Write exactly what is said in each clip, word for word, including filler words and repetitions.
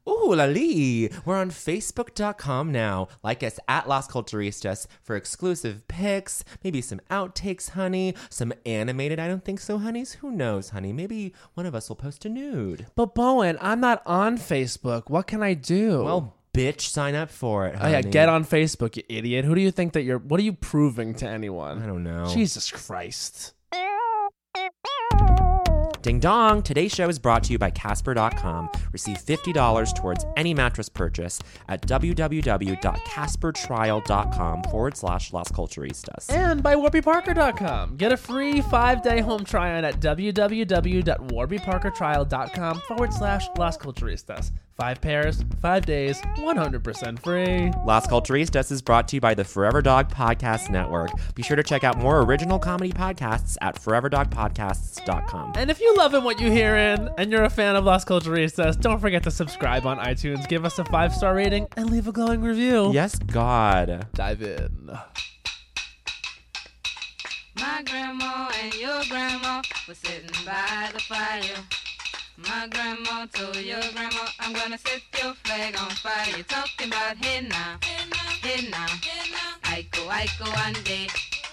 Ooh, la lee. We're on Facebook dot com now. Like us at Las Culturistas for exclusive pics, maybe some outtakes, honey, some animated I don't think so, honeys. Who knows, honey? Maybe one of us will post a nude. But Bowen, I'm not on Facebook. What can I do? Well, bitch, sign up for it, oh honey. yeah, get on Facebook, you idiot. Who do you think that you're... What are you proving to anyone? I don't know. Jesus Christ. Ding dong! Today's show is brought to you by Casper dot com. Receive fifty dollars towards any mattress purchase at www.caspertrial.com forward slash Las Culturistas. And by Warby Parker dot com. Get a free five-day home try-on at www.warbyparkertrial.com forward slash Las Culturistas. Five pairs, five days, one hundred percent free. Las Culturistas is brought to you by the Forever Dog Podcast Network. Be sure to check out more original comedy podcasts at forever dog podcasts dot com. And if you loving what you're hearing and you're a fan of Las Culturistas, don't forget to subscribe on iTunes, give us a five-star rating, and leave a glowing review. Yes, God. Dive in. My grandma and your grandma were sitting by the fire. My grandma told your grandma, I'm gonna set your flag on fire. You're talking about hey now, hey now, Aiko, Aiko, Ande,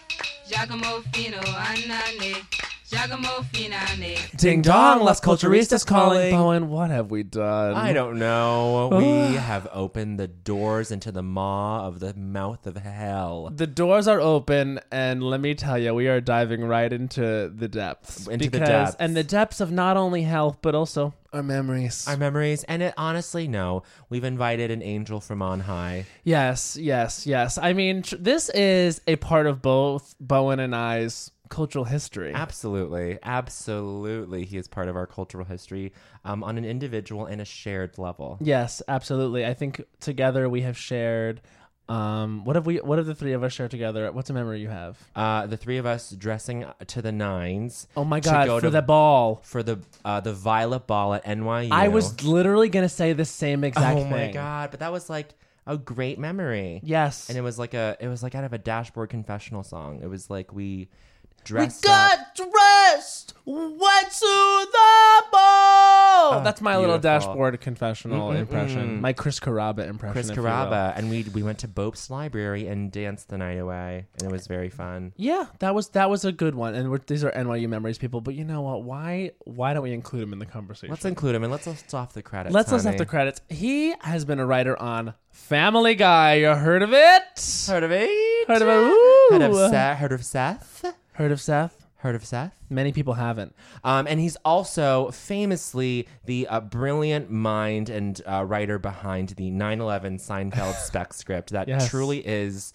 Giacomo Fino, Anane, Giacomo Finane. Ding dong, Las Culturistas calling. Bowen, what have we done? I don't know. We have opened the doors into the maw of the mouth of hell. The doors are open, and let me tell you, we are diving right into the depths. Into the because, depths. And the depths of not only health, but also our memories. Our memories. And it honestly, no. We've invited an angel from on high. Yes, yes, yes. I mean, tr- this is a part of both Bowen and I's cultural history. Absolutely. Absolutely. He is part of our cultural history um, on an individual and a shared level. Yes, absolutely. I think together we have shared... Um, what have we? What have the three of us shared together? What's a memory you have? Uh, the three of us dressing to the nines. Oh my to God! go For to- the ball, For the uh, the Violet Ball at N Y U. I was literally gonna say the same exact Oh thing. my God! But that was like a great memory. Yes, And it was like a it was like out of a Dashboard Confessional song. It was like we we dressed got up. dressed, went to the ball. Oh, That's my little beautiful. Dashboard Confessional Mm-mm-mm. impression. My Chris Carrabba impression. Chris if you will. Carrabba, and we we went to Bope's Library and danced the night away, and it was very fun. Yeah, that was that was a good one. And we're, these are N Y U memories, people. But you know what? Why why don't we include him in the conversation? Let's include him and let's list off the credits. Let's list off honey. the credits. He has been a writer on Family Guy. You heard of it? Heard of it? Heard of it? Ooh. Heard of Seth? Heard of Seth? Heard of Seth? Heard of Seth? Many people haven't. Um, and he's also famously the uh, brilliant mind and uh, writer behind the nine eleven Seinfeld spec script that Yes. truly is,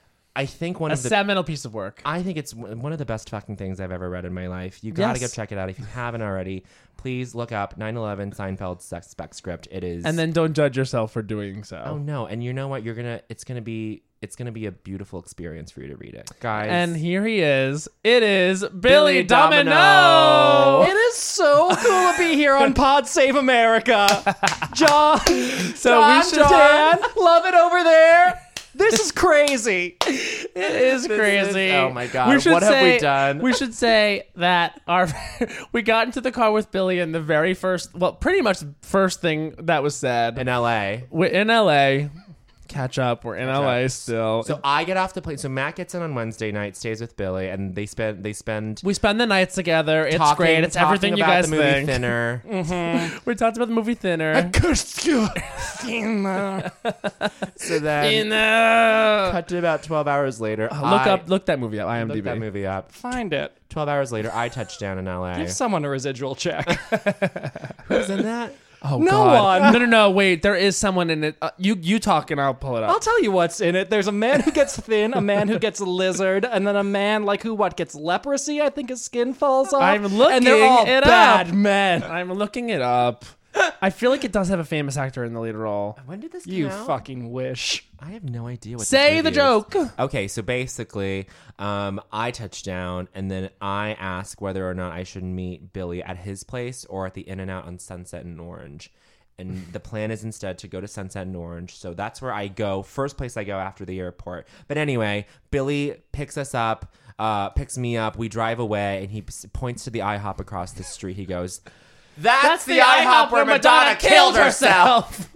I think, one A of the... seminal piece of work. I think it's w- one of the best fucking things I've ever read in my life. You gotta Yes. go check it out if you haven't already. Please look up nine eleven Seinfeld sex spec script. It is, And then don't judge yourself for doing so. oh no, and you know what? You're gonna, it's gonna be, it's gonna be a beautiful experience for you to read it, guys. And here he is. It is Billy, Billy Domino. Domino. It is so cool to be here on Pod Save America. John, So John, we should- Dan, love it over there. This is crazy. It is This crazy. is- oh my God, We should what have we say- done? We should say that our we got into the car with Billy, and the very first, well, pretty much the first thing that was said in L A. we're in L A. Catch up. We're in L A up. still. So I get off the plane. So Matt gets in on Wednesday night, stays with Billy, and they spend they spend we spend the nights together. It's talking, great. It's talking everything you about guys the movie think. Thinner. We talked about the movie Thinner. Cursed you. So then Thinner. cut to about twelve hours later. Uh, look I- up. Look that movie up. I M D B. Look that movie up. Find it. Twelve hours later, I touch down in L A. Give someone a residual check. Who's in that? Oh No God. one. No, no, no. Wait. There is someone in it. Uh, you, you talk, and I'll pull it up. I'll tell you what's in it. There's a man who gets thin, a man who gets lizard, and then a man like who what gets leprosy. I think his skin falls off. I'm looking and they're all it bad up. men. I'm looking it up. I feel like it does have a famous actor in the lead role. When did this You come out? fucking wish. I have no idea what. Say this the movie joke. is. Okay, so basically, um, I touch down, and then I ask whether or not I should meet Billy at his place or at the In-N-Out on Sunset and Orange. And the plan is instead to go to Sunset and Orange. So that's where I go. First place I go after the airport. But anyway, Billy picks us up, uh, picks me up. We drive away, and he p- points to the IHOP across the street. He goes, That's, the, IHOP where Madonna killed herself.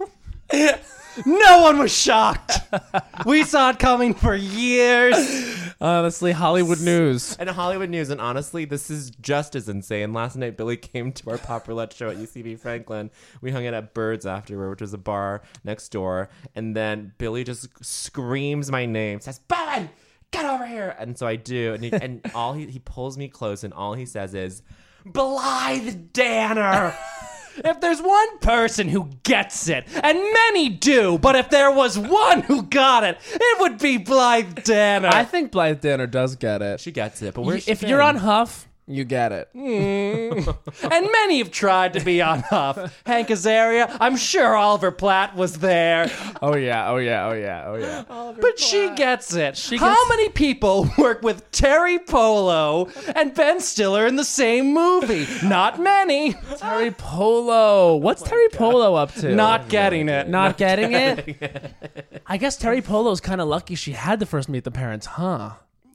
No one was shocked. We saw it coming for years. Honestly, Hollywood news. And Hollywood news, and honestly, this is just as insane. Last night, Billy came to our Pop Roulette show at U C B Franklin. We hung out at Birds afterward, which was a bar next door. And then Billy just screams my name, says, "Bowen, get over here!" And so I do, and he, and all he he pulls me close, and all he says is, "Blythe Danner." If there's one person who gets it, and many do, but if there was one who got it, it would be Blythe Danner. I think Blythe Danner does get it. She gets it, but where's if she you're been? on Huff, you get it. Mm. And many have tried to be on Huff. Hank Azaria, I'm sure Oliver Platt was there. Oh yeah, oh yeah, oh yeah, oh yeah. But she gets it. She How gets- many people work with Terry Polo and Ben Stiller in the same movie? Not many. Terry Polo. What's Terry Polo up to? Not getting it. Not getting it? I guess Terry Polo's kind of lucky she had to first meet the parents, huh?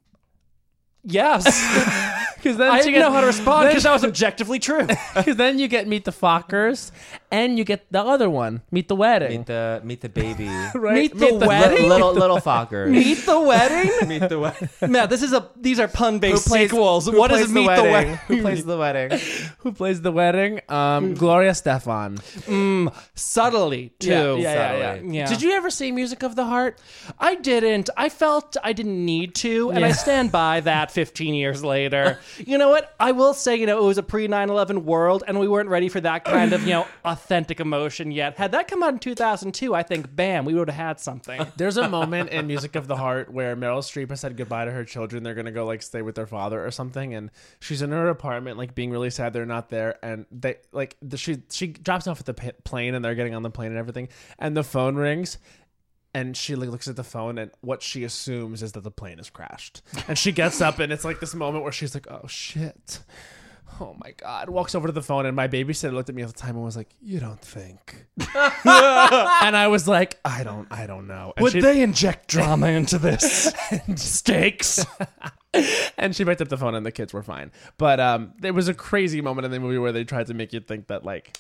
Yes. Because then I she didn't gets- know how to respond then- because that was objectively true. Because then you get Meet the Fockers, and you get the other one, Meet the Wedding. Meet the meet the baby. Right? Meet the the- Wedding? little little Fockers. Meet the Wedding? Meet the wedding. Man, this is a these are pun-based Who plays- sequels. Who What plays is Meet the Wedding? Who plays the wedding? Who plays the wedding? Um, Gloria Stefan. Mm, subtly, too. Yeah, yeah, yeah, Subtly. Yeah. Did you ever see Music of the Heart? I didn't. I felt I didn't need to, and I Yeah. stand by that fifteen years later. You know what? I will say, you know, it was a pre nine eleven world, and we weren't ready for that kind of, you know, authentic emotion yet. Had that come out in two thousand two, I think, bam, we would have had something. There's a moment in Music of the Heart where Meryl Streep has said goodbye to her children. They're gonna go like stay with their father or something, and she's in her apartment, like being really sad they're not there. And they like the, she she drops off at the p- plane, and they're getting on the plane and everything. And the phone rings, and she like looks at the phone, and what she assumes is that the plane has crashed. And she gets up, and it's like this moment where she's like, "Oh shit." Oh my God. Walks over to the phone, and my babysitter looked at me at the time and was like, "You don't think." And I was like, I don't I don't know. And Would she, they inject drama into this? Stakes? and she picked up the phone, and the kids were fine. But um there was a crazy moment in the movie where they tried to make you think that like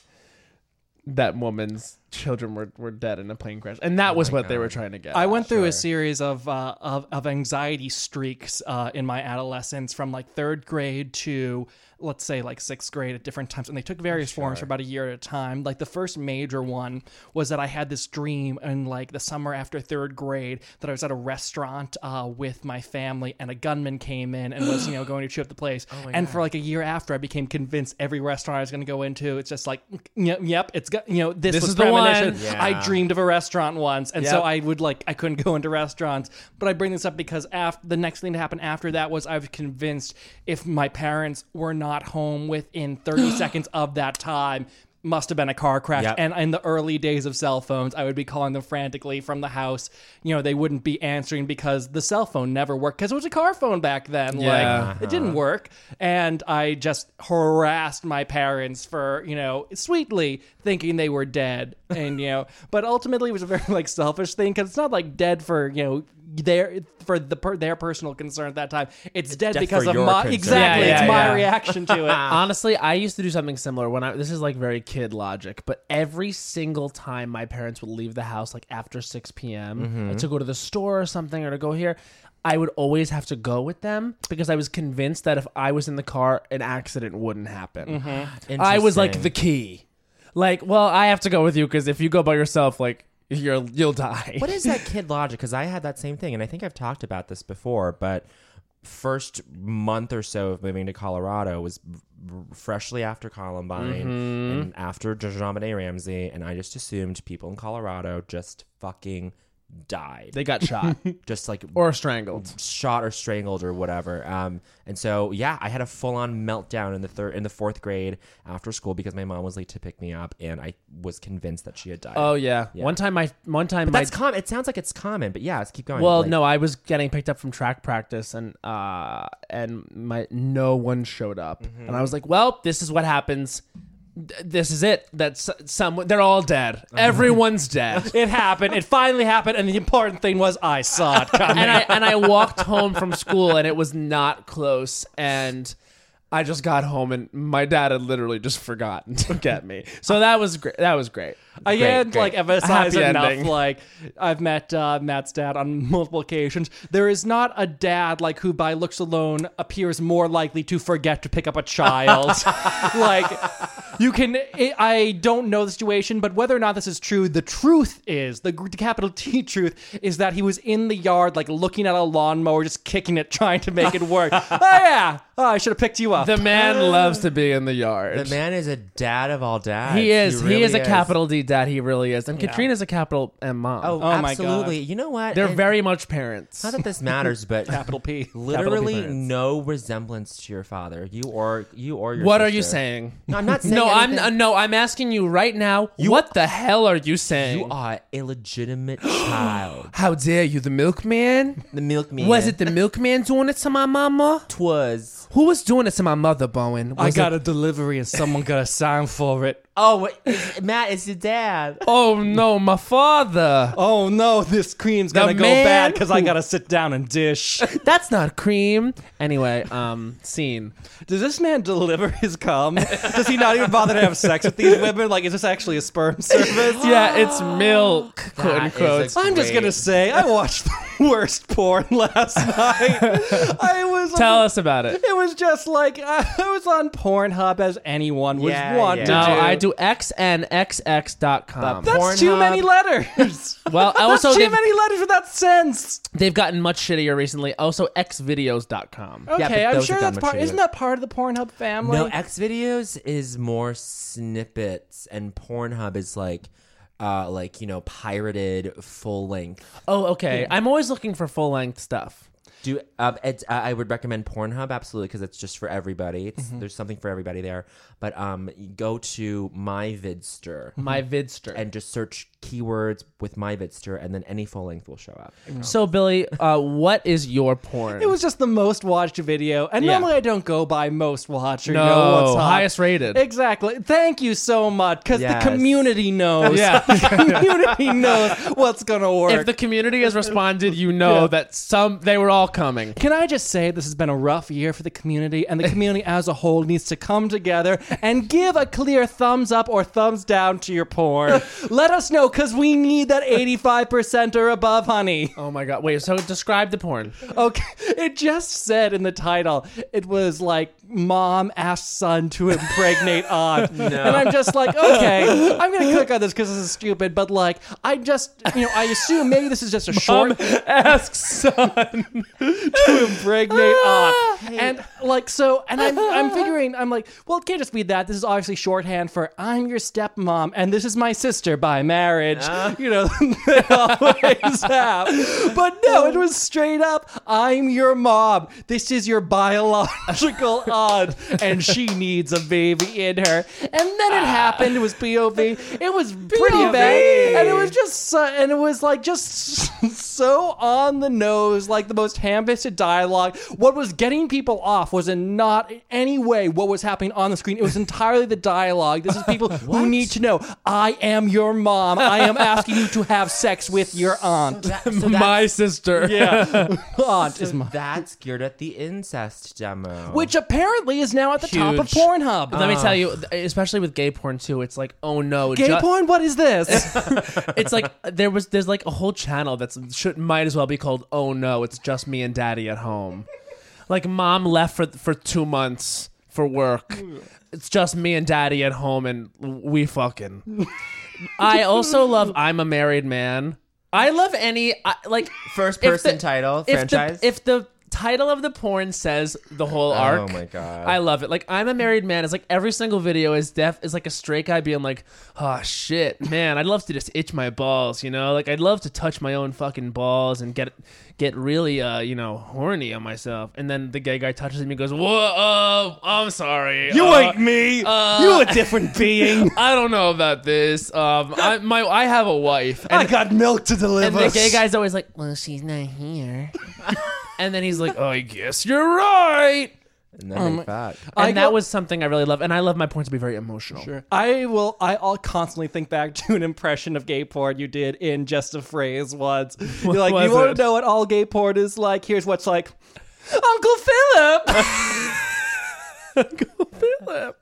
that woman's children were, were dead in a plane crash. And that was what they were trying to get. I at. went through sure. a series of, uh, of of anxiety streaks uh, in my adolescence, from like third grade to, let's say, like sixth grade at different times, and they took various forms for about a year at a time. Like the first major one was that I had this dream in like the summer after third grade that I was at a restaurant uh, with my family, and a gunman came in and was, you know, going to shoot up the place. And for like a year after, I became convinced every restaurant I was going to go into, it's just like, yep, yep it's got, you know, this, This was is the one. premonition. Yeah. I dreamed of a restaurant once, and so Yep. I would like I couldn't go into restaurants. But I bring this up because after the next thing to happen after that was I was convinced if my parents were not home within thirty seconds of that time, must have been a car crash. Yep. And in the early days of cell phones, I would be calling them frantically from the house. You know, they wouldn't be answering because the cell phone never worked, because it was a car phone back then. Yeah. Like, it didn't work. And I just harassed my parents for, you know, sweetly thinking they were dead. And, you know, but ultimately it was a very, like, selfish thing, because it's not like dead for, you know, their for the per, their personal concern at that time. It's dead death because for of your my concern. exactly. Yeah, yeah, it's my yeah. reaction to it. Honestly, I used to do something similar when I this is like very kid logic, but every single time my parents would leave the house like after six p.m. to go to the store or something, or to go here, I would always have to go with them because I was convinced that if I was in the car, an accident wouldn't happen. I was like Interesting. the key. Like, well, I have to go with you because if you go by yourself, like you're you'll die. What is that kid logic? Because I had that same thing, and I think I've talked about this before, but first month or so of moving to Colorado was r- freshly after Columbine and after JonBenet Ramsey, and I just assumed people in Colorado just fucking died. They got shot just like or strangled. shot or strangled or whatever. Um, and so yeah, I had a full on meltdown in the third in the fourth grade after school because my mom was late to pick me up, and I was convinced that she had died. Oh yeah. Yeah. One time, my one time, but my that's common. It sounds like it's common, but yeah, let's keep going. Well, Like- no, I was getting picked up from track practice, and uh, and my no one showed up, Mm-hmm. and I was like, "Well, this is what happens. Th- This is it. That's someone. They're all dead. Uh-huh. Everyone's dead." It happened. It finally happened, and the important thing was I saw it coming. and I and I walked home from school, and it was not close, and I just got home and my dad had literally just forgotten to get me. So that was great. That was great. I Great, can't great. like emphasize Happy enough. ending. Like I've met uh, Matt's dad on multiple occasions. There is not a dad like who, by looks alone, appears more likely to forget to pick up a child. Like you can. It, I don't know the situation, but whether or not this is true, the truth is the, the capital T truth is that he was in the yard, like looking at a lawnmower, just kicking it, trying to make it work. Oh yeah, oh, I should have picked you up. The man loves to be in the yard. The man is a dad of all dads. He is. He, really is a capital D dad. He really is. And Katrina's a capital M mom. Oh, Oh my absolutely. God. You know what? They're And very much parents. not that this matters, but capital P. literally parents. no resemblance to your father. You or you or your What sister. are you saying? No, I'm not saying No, I'm anything. uh, no, I'm asking you right now. what the hell are you saying? You are a illegitimate child. How dare you, the milkman? The milkman. Was it the milkman doing it to my mama? Twas. Who was doing it to my mother, Bowen? I Was got it- a delivery and someone got a sign for it. Oh, wait, it's- Matt, it's your dad. Oh no, my father. Oh no, this cream's The gonna go man bad because I who- gotta sit down and dish. That's not cream. Anyway, um, scene. Does this man deliver his cum? Does he not even bother to have sex with these women? Like, is this actually a sperm service? Yeah, it's milk, quote That is unquote. a I'm just great- gonna say I watched the worst porn last night. I was Tell us about it. It was just like uh, I was on Pornhub as anyone would Yeah, want yeah. to No, do. I do x n x x dot com. But- That's too Pornhub. many letters. Well, That's also too they've, many letters without sense. they've gotten much shittier recently. Also, x videos dot com. Yeah, Okay, but I'm those sure have that's gotten part. much Isn't shittier. that part of the Pornhub family? No, X videos is more snippets, and Pornhub is like, uh, like you know, pirated full length. Oh, okay. I'm always looking for full length stuff. Do um, it's, uh, I would recommend Pornhub absolutely because it's just for everybody. It's there's something for everybody there. But um, you go to MyVidster My Vidster. and just search keywords with MyVidster, and then any full length will show up. So, Billy, uh, what is your porn? It was just the most watched video, and Yeah. normally I don't go by most watched or no you know what's hot. highest rated. Exactly. Thank you so much, because Yes. the community knows. Yeah. the community knows what's gonna work. If the community has responded, you know Yeah. that some they were all coming. Can I just say this has been a rough year for the community, and the community as a whole needs to come together and give a clear thumbs up or thumbs down to your porn. Let us know, because we need that eighty-five percent or above, honey. Oh my god! Wait. So describe the porn. Okay, it just said in the title, it was like, mom asked son to impregnate aunt. And I'm just like, okay, I'm going to click on this because this is stupid, but like, I just, you know, I assume maybe this is just a short Ask son. to impregnate aunt. And like, so, and I'm, I'm figuring, I'm like, well, it can't just be that. This is obviously shorthand for I'm your stepmom and this is my sister by marriage. You know, they always have. But no, it was straight up, I'm your mom. This is your biological aunt and she needs a baby in her. And then it happened. It was P O V. It was pretty P O V. bad. And it was just, so, and it was like just so on the nose, like the most ham-fisted dialogue. What was getting people off was in not in any way what was happening on the screen. It was entirely the dialogue. This is people who need to know, I am your mom. I am asking you to have sex with your aunt. That- so that's- My sister. Yeah. Aunt is so my... that's geared at the incest demo. Which apparently is now at the top of Huge. Pornhub. Let me tell you, especially with gay porn too, it's like, oh no, Gay ju- porn? What is this? It's like there was there's like a whole channel that's should might as well be called "Oh no, it's just me and daddy at home." Like mom left for for two months for work. It's just me and daddy at home, and we fucking. I also love "I'm a Married Man." I love any I, like First if person the- title if franchise. The, if the title of the porn says the whole arc, Oh my God. I love it. Like I'm a Married Man. It's like every single video is def is like a straight guy being like, oh shit, man, I'd love to just itch my balls, you know? Like I'd love to touch my own fucking balls and get get really uh, you know, horny on myself. And then the gay guy touches him and goes, whoa, uh, I'm sorry. You uh, ain't me. uh, you a different being. I don't know about this. Um I my I have a wife. I got milk to deliver. And the gay guy's always like, well, she's not here. And then he's like, oh, I guess you're right. and then they fuck. And I that go- was something I really love. And I love my porn to be very emotional. Sure. I will. I- I'll constantly think back to an impression of gay porn you did in Just a Phrase once. You're like, was you want it? to know what all gay porn is like? Here's what's like. Uncle Philip. Uncle Philip.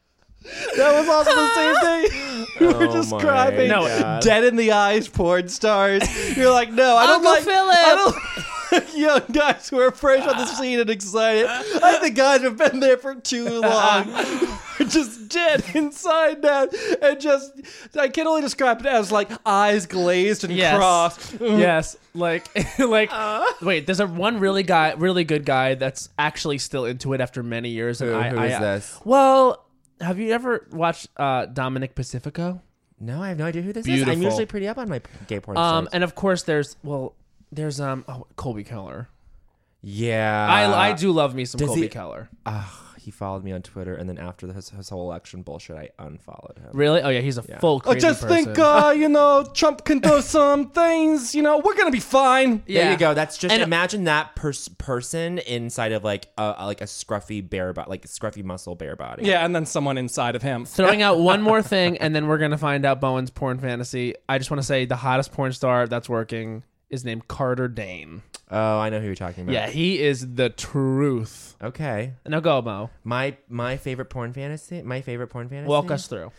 That was also the same thing. You were Oh describing my No, God. dead in the eyes porn stars. You're like, no, I don't Uncle like. Philip. I don't like young guys who are fresh on the scene and excited. I think guys have been there for too long. Just dead inside now, and just I can only describe it as like eyes glazed and Yes. crossed. Yes, like like wait, there's a one really guy, really good guy that's actually still into it after many years. And Who- I, who I, is this? Well, have you ever watched uh, Dominic Pacifico? No, I have no idea who this is. Beautiful. I'm usually pretty up on my gay porn Um, stars. and of course, there's well, there's um oh, Colby Keller. Yeah. I I do love me some does Colby he- Keller. Ah, he followed me on Twitter, and then after his, his whole election bullshit, I unfollowed him. Really? Oh yeah, he's a Yeah. full I crazy just person. think, uh, you know, Trump can do some things. You know, we're gonna be fine. There Yeah. you go. That's just And- imagine that pers- person inside of like a a- like a scruffy bear body, like a scruffy muscle bear body. Yeah, and then someone inside of him. Throwing out one more thing, and then we're gonna find out Bowen's porn fantasy. I just want to say the hottest porn star that's working is named Carter Dane. Oh, I know who you're talking about. Yeah, he is the truth. Okay. Now go, Mo. My my favorite porn fantasy. My favorite porn fantasy. Walk us through.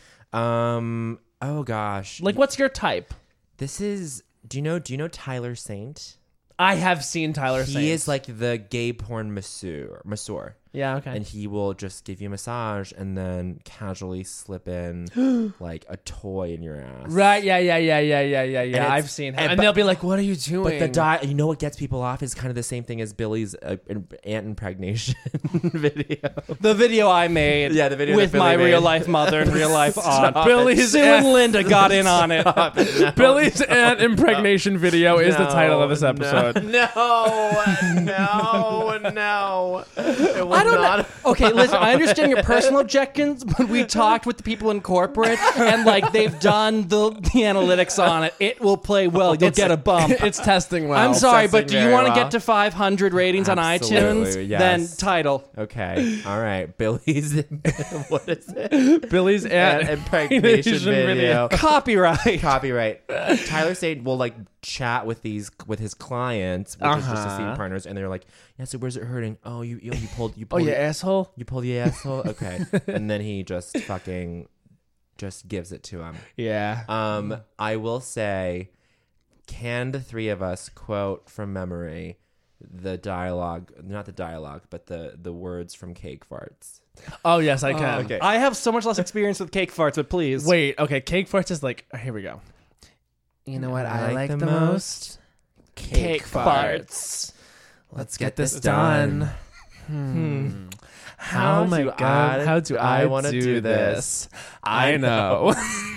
Um. Oh gosh. Like, what's your type? This is. Do you know? Do you know Tyler Saint? I have seen Tyler He Saint. is like the gay porn masseur. Masseur. yeah, okay. And he will just give you a massage and then casually slip in like a toy in your ass. right, yeah, yeah, yeah, yeah, yeah, yeah, yeah. it's- I've seen him. and- And, but- they'll be like, what are you doing? But the di- you know what gets people off is kind of the same thing as Billy's uh, in- ant impregnation video. The video I made, Yeah, the video with that Billy my made. real life mother and real life aunt. Stop Billy's it. Sue aunt- and Linda got in on it. Billy's ant impregnation video is the No, title of this no, episode. No, no, no. It was I don't not. know. Okay, listen, I understand your personal objections, but we talked with the people in corporate, and like they've done the, the analytics on it. It will play well. You'll get a bump. It's testing well. I'm sorry, but testing do you very want to well. get to five hundred ratings on Absolutely, iTunes? yes. Then title. Okay, all right. Billy's. What is it? Billy's Ant ant impregnation video. Copyright. Copyright. Tyler Saint will like chat with these with his clients, which is just the Uh-huh. scene partners, and they're like, "Yeah, so where's it hurting? Oh, you you, you pulled you Oh, pulled yeah, your- asshole. you pulled the asshole. Okay," and then he just fucking just gives it to him. Yeah. Um, I will say, can the three of us quote from memory the dialogue? Not the dialogue, but the the words from Cake Farts. Oh, yes, I can. okay. I have so much less experience with cake farts, but please. Wait, okay. Cake farts is like, here we go. You know what I, like, the most? Cake farts. Let's get this done. Hmm. How, How my do God, I- how do I I, wanna do, do this? this? I know.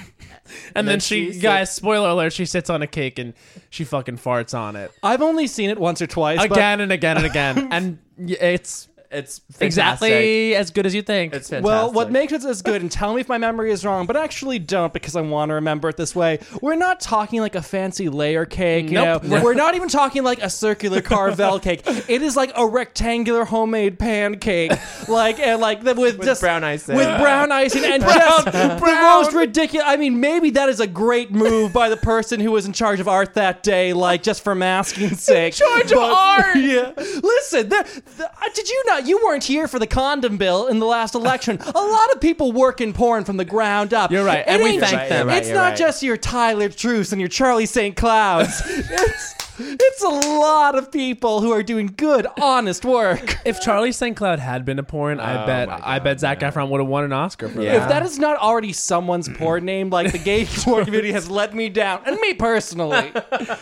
and then then she, she guys, spoiler alert, she sits on a cake and she fucking farts on it. I've only seen it once or twice. but Again and again and again. and y- it's It's fantastic. exactly as good as you think. It's fantastic. Well, what makes it as good, and tell me if my memory is wrong, but actually don't because I want to remember it this way. We're not talking like a fancy layer cake, you Nope. know. We're not even talking like a circular Carvel cake. It is like a rectangular homemade pancake, like and like the, with, With just brown icing. with brown icing and just the most ridiculous. I mean, maybe that is a great move by the person who was in charge of art that day, like just for masking's sake. charge of art! Yeah. Listen, there, the, uh, did you not? You weren't here for the condom bill in the last election. A lot of people work in porn from the ground up. You're right, It and we ain't thank ju- them. You're right, it's you're not right. just your Tyler Truce and your Charlie Saint Clouds. it's, it's a lot of people who are doing good, honest work. if Charlie Saint Cloud had been a porn, I Oh bet my I God, bet Zac no. Efron would have won an Oscar for Yeah. that. If that is not already someone's porn name, like the gay porn community has let me down, and me personally,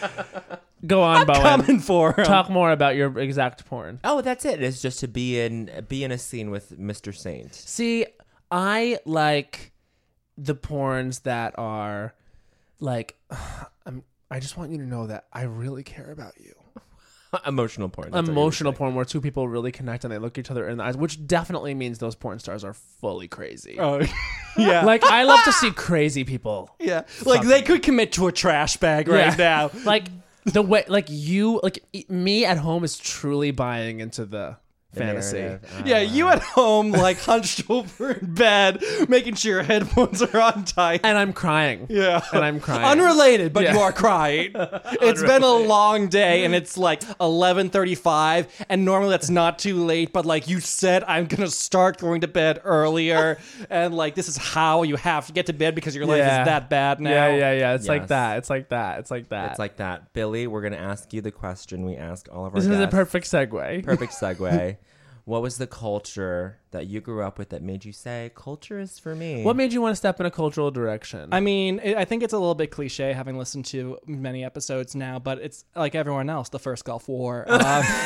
Go on, Bowen. coming for 'em. Talk more about your exact porn. Oh, that's it. It's just to be in be in a scene with Mister Saint. See, I like the porns that are like I'm I just want you to know that I really care about you. Emotional porn. that's what Emotional you're porn where two people really connect and they look each other in the eyes, which definitely means those porn stars are fully crazy. Oh, yeah. Like I love to see crazy people. Yeah, like they could commit to a trash bag right Yeah. now. Like the way like you like e- me at home is truly buying into the the fantasy. narrative. Oh, Yeah, you wow. at home, like hunched over in bed, making sure your headphones are on tight. And I'm crying. Yeah. And I'm crying. Unrelated, but Yeah. you are crying. It's been a long day, and it's like eleven thirty-five, and normally that's not too late, but like you said, I'm going to start going to bed earlier, and like this is how you have to get to bed because your life Yeah. is that bad now. Yeah, yeah, yeah. It's like Yes. that. It's like that. It's like that. It's like that. Billy, we're going to ask you the question we ask all of our this is a guests. perfect segue. Perfect segue. What was the culture that you grew up with that made you say, culture is for me? What made you want to step in a cultural direction? I mean, it, I think it's a little bit cliche having listened to many episodes now, but it's like everyone else, the first Gulf War. Um,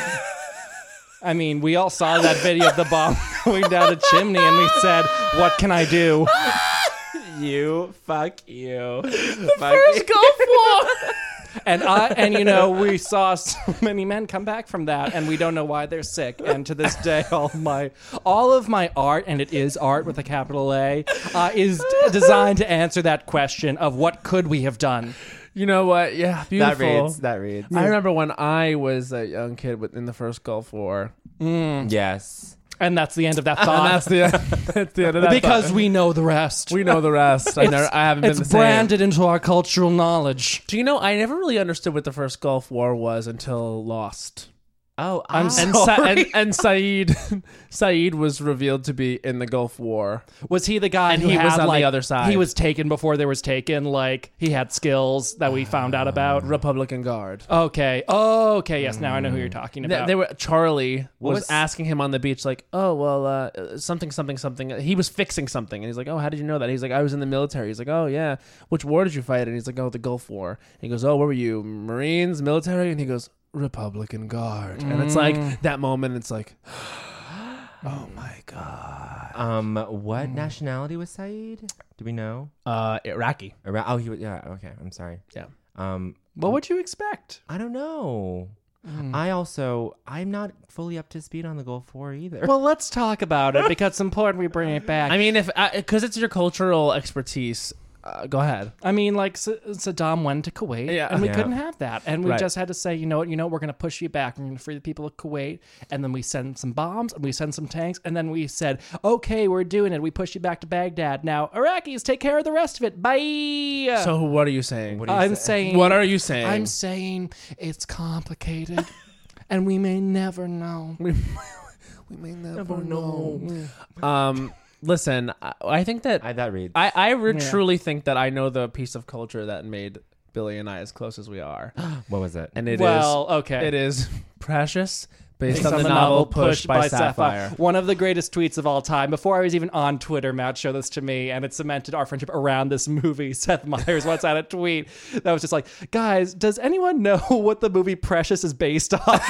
I mean, we all saw that video of the bomb going down a chimney, and we said, "What can I do?" you? Fuck you. First Gulf War. And I, and you know, we saw so many men come back from that, and we don't know why they're sick. And to this day, all my, all of my art, and it is art with a capital A, uh, is d- designed to answer that question of what could we have done. You know what? Yeah, That beautiful. reads. That reads. I remember when I was a young kid with- in the first Gulf War. Yes. And that's the end of that And thought. that's the, that's the end of that. because thought. we know the rest. we know the rest. I, never, I haven't been It's the same. branded into our cultural knowledge. Do you know, I never really understood what the first Gulf War was until Lost. Oh, I'm ah. so- And, Sa- Sorry. and, and Saeed Saeed was revealed to be in the Gulf War. Was he the guy And who he was had, on the like, other side. He was taken before there was taken. Like he had skills that we found out about. Republican Guard. Okay. Oh, okay. Yes. Now I know who you're talking They, about. they were Charlie was, was- asking him on the beach, like, "Oh, well, uh, something, something, something." He was fixing something, and he's like, "Oh, how did you know that?" He's like, "I was in the military." He's like, "Oh, yeah. Which war did you fight?" And he's like, "Oh, the Gulf War." And he goes, "Oh, where were you? Marines, military?" And he goes, "Republican Guard." And it's like that moment. It's like, oh my god. Um, what nationality was Saeed? Do we know? Uh, Iraqi. Around, oh, he was. Yeah. Okay. I'm sorry. Yeah. Um, what would you expect? I don't know. I also, I'm not fully up to speed on the Gulf War either. Well, let's talk about it because it's important we bring it back. I mean, if because it's your cultural expertise. Uh, go ahead. I mean, like S- Saddam went to Kuwait, Yeah. and we Yeah. couldn't have that, and we Right. just had to say, you know what, you know, we're going to push you back. We're going to free the people of Kuwait, and then we send some bombs, and we send some tanks, and then we said, okay, we're doing it. We push you back to Baghdad. Now, Iraqis, take care of the rest of it. Bye. So what are you saying? What do you I'm say? saying, What are you saying? I'm saying it's complicated, and we may never know. we may never know. Um, listen, I, I think that I, that reads. I, I re- Yeah. truly think that I know the piece of culture that made Billy and I as close as we are, what was it? and it is well, okay. it is Precious, based, Based on, the, novel Pushed by, Sapphire. One of the greatest tweets of all time. Before I was even on Twitter, Matt showed this to me, and it cemented our friendship around this movie. Seth Meyers once had a tweet that was just like, guys, does anyone know what the movie Precious is based off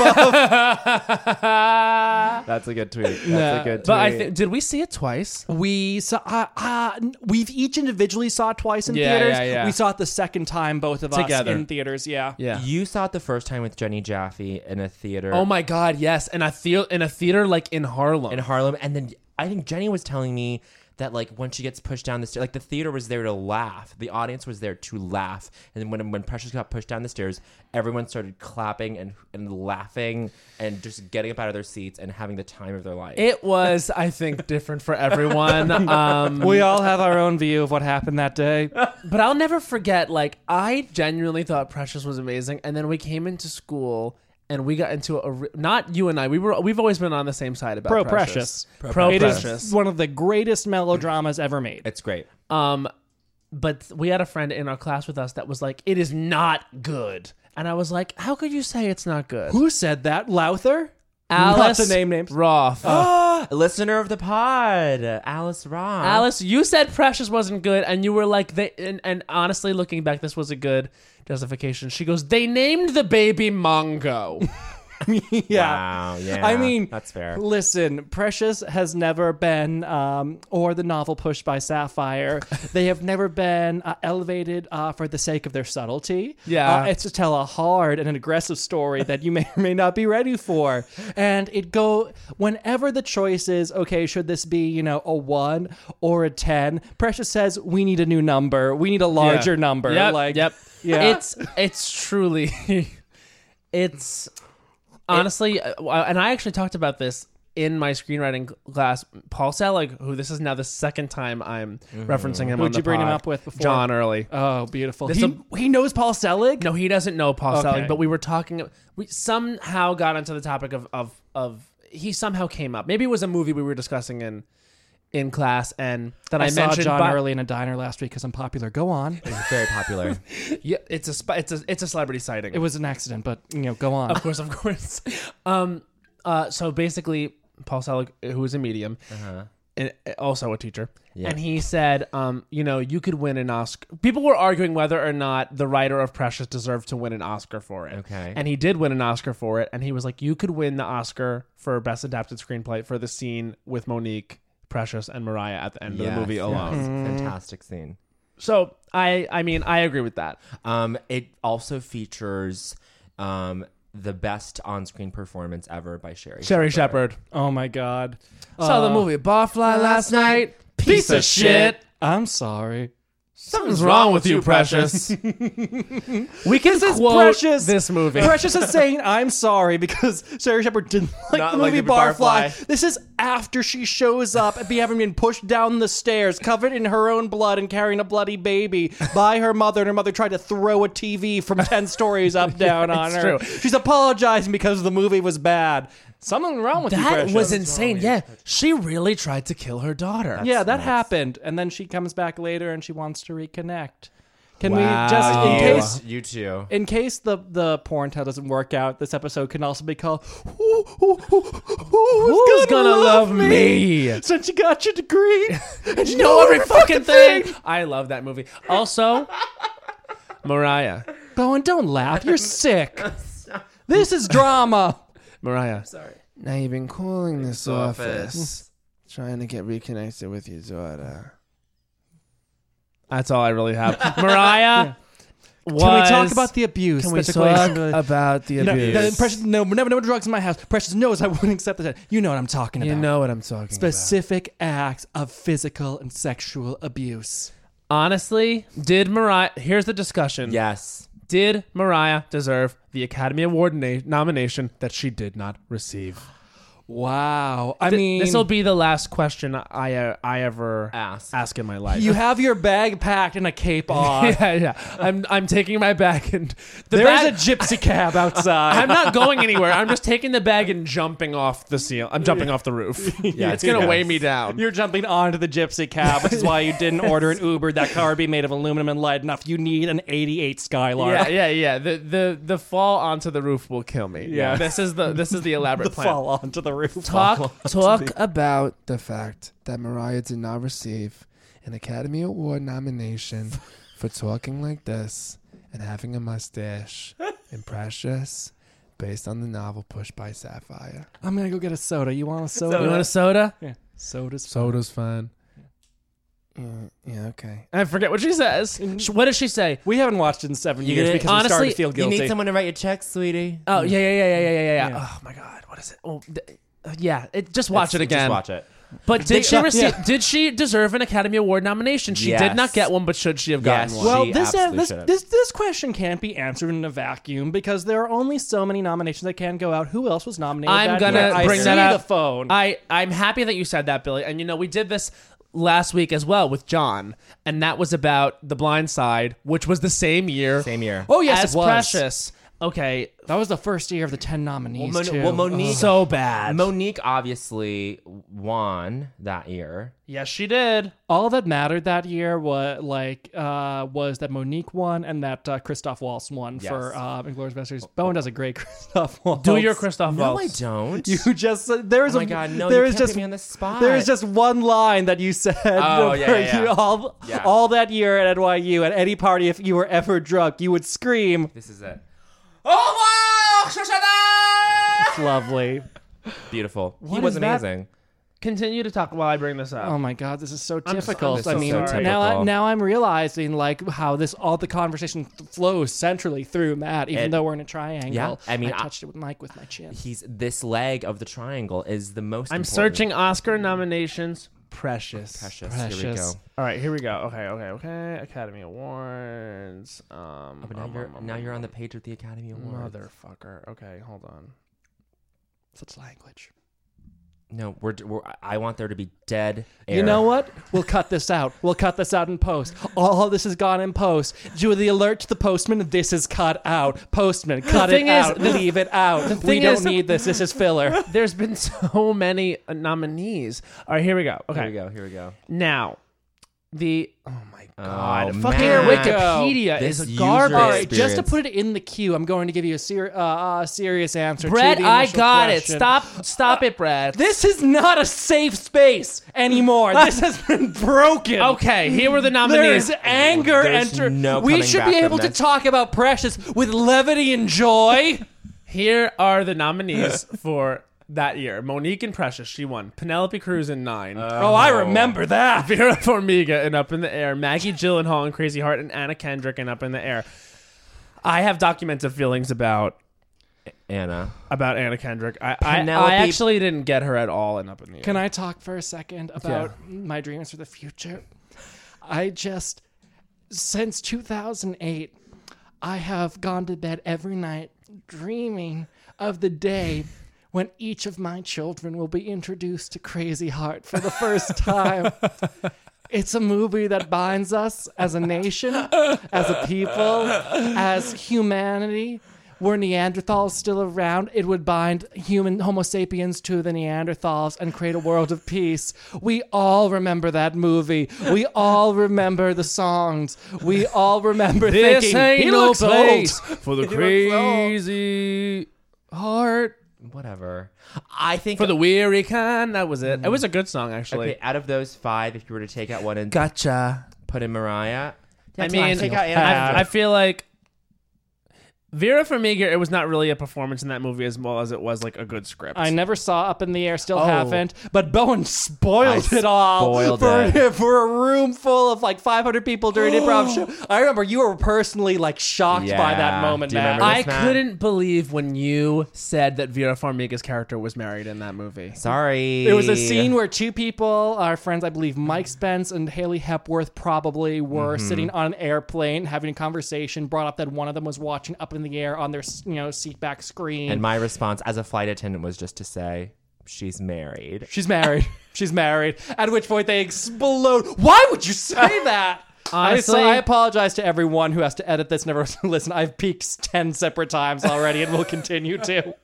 of? That's a good tweet. That's No. a good tweet. But I th- did we see it twice? We saw, uh, uh, we've each individually saw it twice in Yeah, theaters. yeah, yeah. We saw it the second time, both of Together. us in theaters. Yeah. Yeah. You saw it the first time with Jenny Jaffe in a theater Oh my God! Yes, in a theater, in a theater like in Harlem. in Harlem, and then I think Jenny was telling me that like when she gets pushed down the stairs, like the theater was there to laugh, the audience was there to laugh, and then when when Precious got pushed down the stairs, everyone started clapping and and laughing and just getting up out of their seats and having the time of their life. It was, I think, different for everyone. Um, We all have our own view of what happened that day. But I'll never forget, like, I genuinely thought Precious was amazing. And then we came into school and we got into a, re- not you and I, we were, we've always been on the same side about Pro Precious. Precious. Pro It Precious. is one of the greatest melodramas ever made. It's great. Um, but we had a friend in our class with us that was like, it is not good. And I was like, how could you say it's not good? Who said that? Lowther? Alice Not to name names. Roth. A listener of the pod, Alice Roth. Alice, you said Precious wasn't good, and you were like, they, and, and honestly, looking back, this was a good justification. She goes, they named the baby Mongo. Yeah. Wow. Yeah. I mean, that's fair. Listen, Precious has never been, um, or the novel Pushed by Sapphire, they have never been uh, elevated uh, for the sake of their subtlety. Yeah. Uh, it's to tell a hard and an aggressive story that you may or may not be ready for. And it go, whenever the choice is, okay, should this be, you know, a one or a ten? Precious says, we need a new number. We need a larger Yeah. number. Yep, Like, yep. Yeah. It's, it's truly, it's honestly, uh, and I actually talked about this in my screenwriting class, Paul Selig, who this is now the second time I'm Mm-hmm. referencing him. Who'd on the you bring him pod, up with before? John Early. Oh, beautiful. This He, will- he knows Paul Selig? No, he doesn't know Paul Okay. Selig, but we were talking. We somehow got into the topic of of of. He somehow came up. Maybe it was a movie we were discussing in in class, and that I, I, saw mentioned. John but- Early in a diner last week because I'm popular. Go on. It's very popular. Yeah, it's a sp- it's a it's a celebrity sighting. It was an accident, but you know, go on. Of course, of course. Um, uh, so basically, Paul Selig, who is a medium, Uh-huh. and also a teacher, Yeah. and he said, um, you know, you could win an Oscar. People were arguing whether or not the writer of Precious deserved to win an Oscar for it. Okay. And he did win an Oscar for it, and he was like, you could win the Oscar for Best Adapted Screenplay for the scene with Monique, Precious, and Mariah at the end of Yes, the movie yes. alone. Fantastic scene. So I, I mean, I agree with that. Um, it also features um, the best on-screen performance ever by Sherry. Sherry Shepherd. Oh my God. Saw the Uh, movie Barfly last night. Piece of shit. I'm sorry. Something's wrong with you, Precious. We can This is quote Precious. this movie. Precious is saying I'm sorry because Sherry Shepherd didn't like Not the like movie the Barfly. Barfly. This is after she shows up and be having been pushed down the stairs, covered in her own blood and carrying a bloody baby by her mother, and her mother tried to throw a T V from ten stories up down on it's her. true. She's apologizing because the movie was bad. Something wrong with you, That Precious. was insane. Yeah, she really tried to kill her daughter. Yeah, that nuts. happened, and then she comes back later and she wants to reconnect. Can Wow. we just, in Oh. case, You too. in case the the porn tale doesn't work out, this episode can also be called "Who, who, who, who's Who's gonna love me? Since you got your degree, and you Know every fucking thing. I love that movie. Also, Mariah. Bowen, don't laugh. You're sick. This is drama. Mariah. Sorry. Now you've been calling this office. office, trying to get reconnected with your daughter. That's all I really have. Mariah. Can we talk about the abuse? Can we That's a talk question. about the No, abuse? no, Precious, no, never, no drugs in my house. Precious knows I wouldn't accept that. You know what I'm talking about. You know what I'm talking Specific acts of physical and sexual abuse. about. Honestly, did Mariah? Here's the discussion. Yes. Did Mariah deserve the Academy Award na- nomination that she did not receive? Wow. I Th- mean, this will be the last question I uh, I ever Ask. ask in my life. you have your bag packed and a cape on. yeah, yeah. I'm I'm taking my bag and the There's bag. a gypsy cab outside. I'm not going anywhere. I'm just taking the bag and jumping off the seal. I'm jumping off the roof. Yeah, it's gonna yes. weigh me down. You're jumping onto the gypsy cab, which is why you didn't order an Uber. That car would be made of aluminum and light enough. You need an eighty-eight Skylark. Yeah, yeah, yeah. The the the fall onto the roof will kill me. Yeah. This is the this is the elaborate The plan. fall onto the roof. Talk talk about the fact that Mariah did not receive an Academy Award nomination for talking like this and having a mustache in Precious, based on the novel Push by Sapphire. I'm gonna go get a soda. You want a soda? You want a soda? Yeah. Soda's Soda's fine. Yeah, yeah, okay. I forget what she says. Sh- What does she say? We haven't watched it in seven You years gonna- because we started honestly, to feel You guilty. need someone to write your checks, sweetie. Oh yeah, yeah, yeah, yeah, yeah, yeah, yeah. Yeah. Oh my god, what is it? Oh, th- uh, yeah. It, just watch It's- it again. Just watch it. But did she Yeah. receive? Yeah. Did she deserve an Academy Award nomination? She did Yes. not get one, but should she have gotten Yes. one? well, She this, uh, absolutely this, should've. this this question can't be answered in a vacuum because there are only so many nominations that can go out. Who else was nominated? I'm that gonna year? I bring see that up. the phone. I I'm happy that you said that, Billy. And you know, we did this last week as well with John, and that was about The Blind Side, which was the same year. Same year. oh yes, as it was. Precious. Okay, That was the first year of the ten nominees Well, Mon- too. well, Monique- so bad. Monique obviously won that year. yes, she did. All that mattered that year was like uh, was that Monique won and that uh, Christoph Waltz won Yes. for uh, Inglourious Basterds. Bowen does a great Christoph Waltz. Do your Christoph No, I Waltz. don't. You just uh, there's oh my a god, no! there you is can't just put me on the spot. there is just one line that you said Oh, for yeah, yeah, you yeah. all Yeah. all that year at N Y U at any party. If you were ever drunk, you would scream. This is it. It's lovely. Beautiful. What he was is that? amazing. Continue to talk while I bring this up. Oh my god, this is so I'm difficult. so- I I'm mean, so sorry. now I, Typical. now I'm realizing like how this all the conversation th- flows centrally through Matt, even It- though we're in a triangle. Yeah, I mean, I I- touched it with Mike with my chin. He's this leg of the triangle is the most. I'm important. searching Oscar nominations. Precious. Precious. Here we go. Precious. All right, here we go. Okay, okay, okay. Academy Awards. Um, Oh, but now um, you're um, now um, you're on the page of the Academy Awards. Motherfucker. Okay, hold on. Such language. No, we're, we're. I want there to be dead air. You know what? We'll cut this out. We'll cut this out in post. All of this is gone in post. Do the alert to the postman. This is cut out. Postman, cut it thing is- out. Leave it out. We thing don't is- need this. This is filler. There's been so many uh, nominees. All right, here we go. Okay, Here we go. Here we go. now the oh my god, Oh, fucking man. Wikipedia This is user garbage. All right, just to experience. put it in the queue, I'm going to give you a ser- uh, uh, serious answer. Brett, to the I initial got question. it. Stop, stop it, Brett. This is not a safe space anymore. This has been broken. Okay, here were the There nominees. is anger There's enter. no we coming should back be from able to this. talk about Precious with levity and joy. Here are the nominees for that year. Monique and Precious, she won. Penelope Cruz in Nine. Oh, I remember that. Vera Farmiga in Up in the Air. Maggie Gyllenhaal in Crazy Heart, and Anna Kendrick in Up in the Air. I have documented feelings about Anna. about Anna Kendrick. I I, Penelope- I actually didn't get her at all in Up in the Air. Can I talk for a second about my dreams for the future? I just, since two thousand eight, I have gone to bed every night dreaming of the day when each of my children will be introduced to Crazy Heart for the first time. It's a movie that binds us as a nation, as a people, as humanity. Were Neanderthals still around, it would bind human Homo sapiens to the Neanderthals and create a world of peace. We all remember that movie. We all remember the songs. We all remember This thinking, ain't he no looks place old. for the looks old. crazy heart. Whatever. I think For the weary kind. That was it. It was a good song, actually. okay, out of those five, if you were to take out one and Gotcha. put in Mariah, I that's mean, what I take out I, Anna. I feel like Vera Farmiga, it was not really a performance in that movie as well as it was like a good script. I never saw Up in the Air, still Oh. haven't. But Bowen spoiled I it all spoiled for, it. for a room full of like five hundred people during an improv show. I remember you were personally like shocked by Yeah. that moment, Do you man. remember I this, Matt? couldn't believe when you said that Vera Farmiga's character was married in that movie. Sorry. It was a scene where two people, our friends, I believe Mike Spence and Haley Hepworth, probably were Mm-hmm. sitting on an airplane having a conversation, brought up that one of them was watching Up in the Air on their you know seat back screen. And my response as a flight attendant was just to say, she's married. She's married. She's married. At which point they explode. Why would you say that? Honestly- I, so I apologize to everyone who has to edit this. Never listen. I've peaked ten separate times already, and will continue to.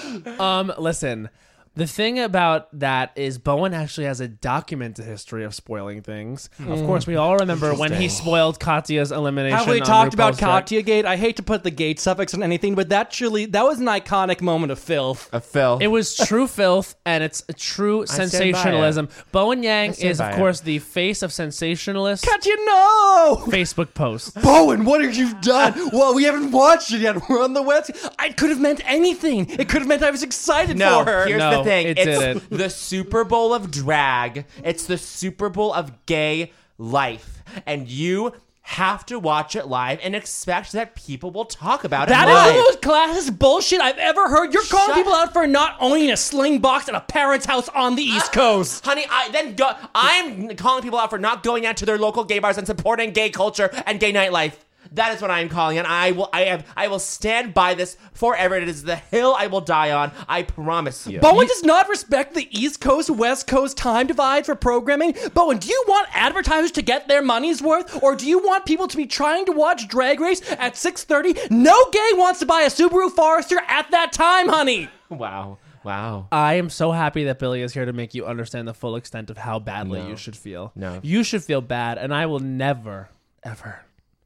Um, listen, the thing about that is Bowen actually has a documented history of spoiling things. Of course, we all remember when he spoiled Katya's elimination. Have we on talked about RuPaul's Drag- Katya Gate? I hate to put the gate suffix on anything, but that truly that was an iconic moment of filth. A Phil. It was true filth, and it's a true stand by sensationalism. Bowen Yang stand is, of by it. course, the face of sensationalist Katya, no! Facebook posts. Bowen, what have you done? Well, we haven't watched it yet. We're on the website. It could have meant anything. It could have meant I was excited No, for her. here's No, the thing. it it's didn't. the Super Bowl of drag. It's the Super Bowl of gay life. And you have to watch it live and expect that people will talk about That it is live. the most classist bullshit I've ever heard. You're calling Shut- people out for not owning a sling box at a parent's house on the East Coast. Honey, I then go I'm calling people out for not going out to their local gay bars and supporting gay culture and gay nightlife. That is what I am calling it. I will I have I will stand by this forever. It is the hill I will die on. I promise you. Bowen does not respect the East Coast, West Coast time divide for programming. Bowen, do you want advertisers to get their money's worth? Or do you want people to be trying to watch Drag Race at six thirty? No gay wants to buy a Subaru Forester at that time, honey. Wow. Wow. I am so happy that Billy is here to make you understand the full extent of how badly No. you should feel. No. You should feel bad, and I will never, ever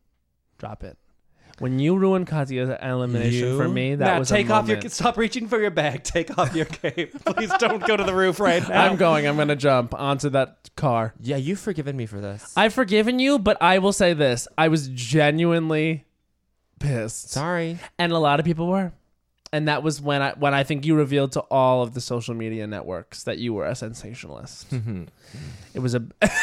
drop it. When you ruined Katya's elimination You? for me, that Matt, was take a off your moment. stop reaching for your bag. Take off your cape. Please don't go to the roof right now. I'm going. I'm going to jump onto that car. Yeah, you've forgiven me for this. I've forgiven you, but I will say this. I was genuinely pissed. Sorry. And a lot of people were. And that was when I when I think you revealed to all of the social media networks that you were a sensationalist. It was a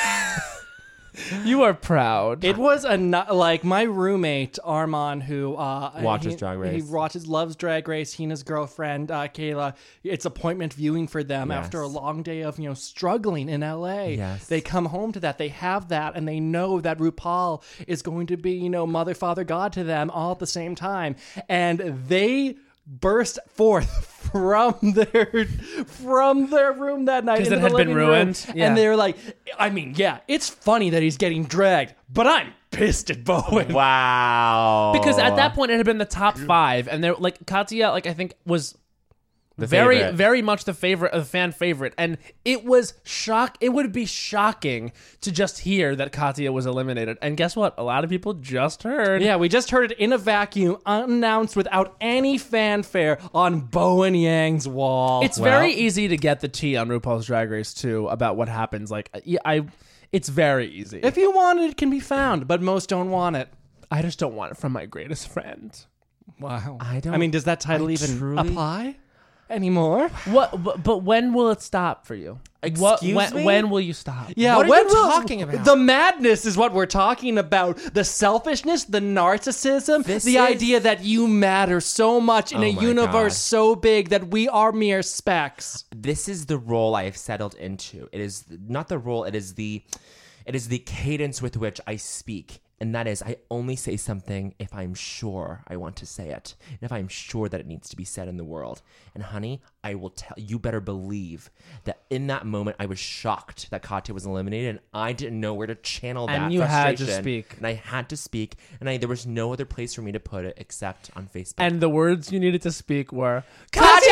You are proud. It was a no- like my roommate Armand, who uh, Watches he, Drag Race. He watches, loves Drag Race. He and his girlfriend uh, Kayla. It's appointment viewing for them Yes. after a long day of you know struggling in L A. Yes. They come home to that. They have that, and they know that RuPaul is going to be you know mother, father, God to them all at the same time, and they burst forth from their from their room that night 'Cause into it the had been living room, ruined? Yeah. and they were like, I mean, yeah, it's funny that he's getting dragged, but I'm pissed at Bowen. Wow. Because at that point it had been the top five, and they're like Katya, like I think was The very, favorite. very much the favorite, the fan favorite, and it was shock. It would be shocking to just hear that Katya was eliminated, and guess what? A lot of people just heard. Yeah, we just heard it in a vacuum, unannounced, without any fanfare, on Bowen Yang's wall. It's Well- very easy to get the tea on RuPaul's Drag Race too about what happens. Like, yeah, I, it's very easy. if you want it, it can be found, but most don't want it. I just don't want it from my greatest friend. Wow. I don't- I mean, does that title I even truly- apply anymore? What? But, but when will it stop for you? Excuse what, when, me? when will you stop? Yeah, What are when you will- talking about? The madness is what we're talking about. The selfishness, the narcissism, This the is- idea that you matter so much in Oh a my universe God. so big that we are mere specks. This is the role I have settled into. It is not the role, it is the it is the cadence with which I speak. And that is, I only say something if I'm sure I want to say it. And if I'm sure that it needs to be said in the world. And honey, I will tell you, better believe that in that moment, I was shocked that Katya was eliminated, and I didn't know where to channel that And you had to frustration. speak. And I had to speak, and I, there was no other place for me to put it except on Facebook. And the words you needed to speak were Katya,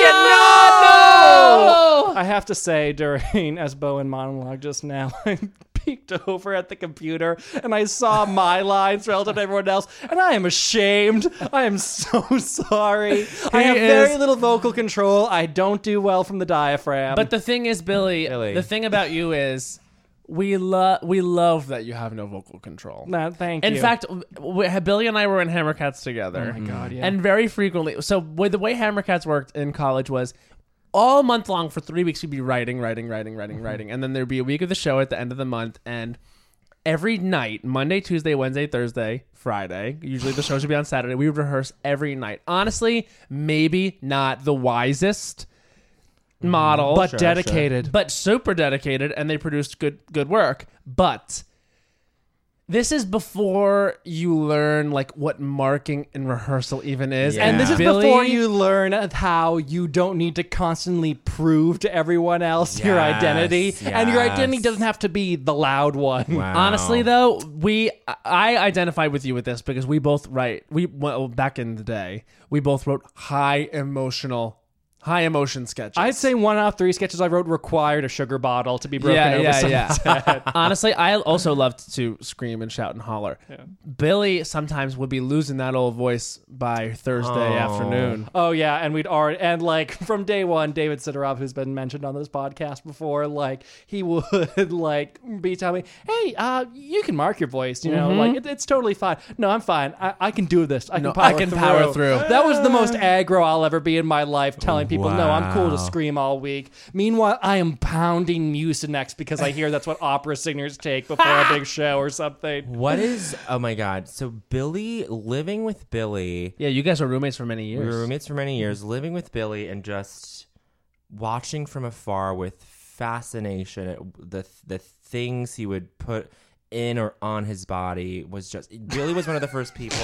no! I have to say, during as Bowen monologue just now, I peeked over at the computer and I saw my lines relative to everyone else, and I am ashamed. I am so sorry. I have is- very little vocal control. I don't do well from the diaphragm. But the thing is, Billy, Billy. the thing about you is we love we love that you have no vocal control. no, thank In you. fact, w- Billy and I were in Hammercats together. oh my god, yeah. And very frequently, so with the way Hammercats worked in college was all month long for three weeks, you'd be writing, writing, writing, writing, writing. And then there'd be a week of the show at the end of the month. And every night, Monday, Tuesday, Wednesday, Thursday, Friday, usually the show should be on Saturday, we would rehearse every night. Honestly, maybe not the wisest model, but Sure, dedicated. but super dedicated, and they produced good good work. But this is before you learn like what marking and rehearsal even is. Yeah. And this is Billy- before you learn how you don't need to constantly prove to everyone else your Yes, identity. And your identity yes. doesn't have to be the loud one. Wow. Honestly, though, we I identified with you with this because we both write. We well, back in the day, we both wrote high emotional, high emotion sketches. I'd say one out of three sketches I wrote required a sugar bottle to be broken yeah, over yeah, someone's yeah. head. Honestly, I also loved to scream and shout and holler. Billy sometimes would be losing that old voice by Thursday Oh. afternoon. Oh yeah, and we'd already and like from day one, David Sidorov, who's been mentioned on this podcast before, like he would like be telling me, "Hey, uh, you can mark your voice, you know, like it, it's totally fine. No, I'm fine. I, I can do this. I can No, power I can through. power through." That was the most aggro I'll ever be in my life, telling people, "No, I'm cool to Wow. scream all week." Meanwhile, I am pounding Mucinex because I hear that's what opera singers take before a big show or something. What is, oh my God. So Billy, living with Billy, Yeah, you guys were roommates for many we years. were roommates for many years, living with Billy and just watching from afar with fascination at the the things he would put in or on his body was just, Billy was one of the first people.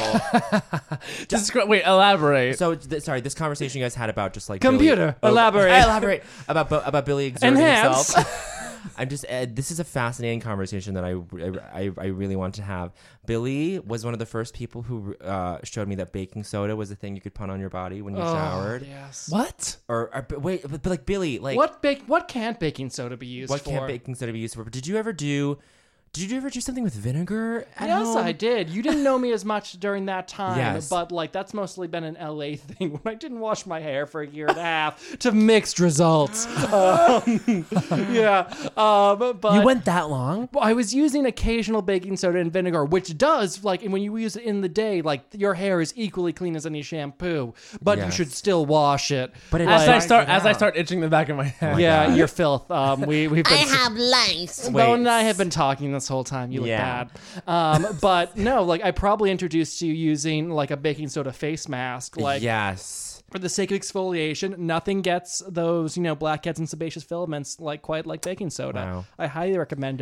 Descri- wait, elaborate. So, th- sorry, this conversation you guys had about just like Computer, Billy, elaborate. I elaborate about Bo- about Billy exerting Enhance. himself. I'm just. Uh, this is a fascinating conversation that I, I I really want to have. Billy was one of the first people who uh, showed me that baking soda was a thing you could put on your body when you showered. Yes. What? Or, or but wait, but, but like Billy, like What bake? What can't baking soda be used what for? can't baking soda be used for? But did you ever do? Did you ever do something with vinegar at Yes, home? I did. You didn't know me as much during that time, Yes. but like that's mostly been an L A thing when I didn't wash my hair for a year and a half to mixed results. um, yeah, um, but You went that long? I was using occasional baking soda and vinegar, which does like when you use it in the day, like your hair is equally clean as any shampoo, but you Yes. should still wash it. But it As I dries start, it as I out. start itching the back of my head. yeah, God. you're filth. Um, we we've been. I have lice. Bo and I Wait. have been talking this whole time. You look Yeah. bad. Um, but no, like I probably introduced you using like a baking soda face mask. Like yes. for the sake of exfoliation, nothing gets those, you know, blackheads and sebaceous filaments like quite like baking soda. Wow. I highly recommend it.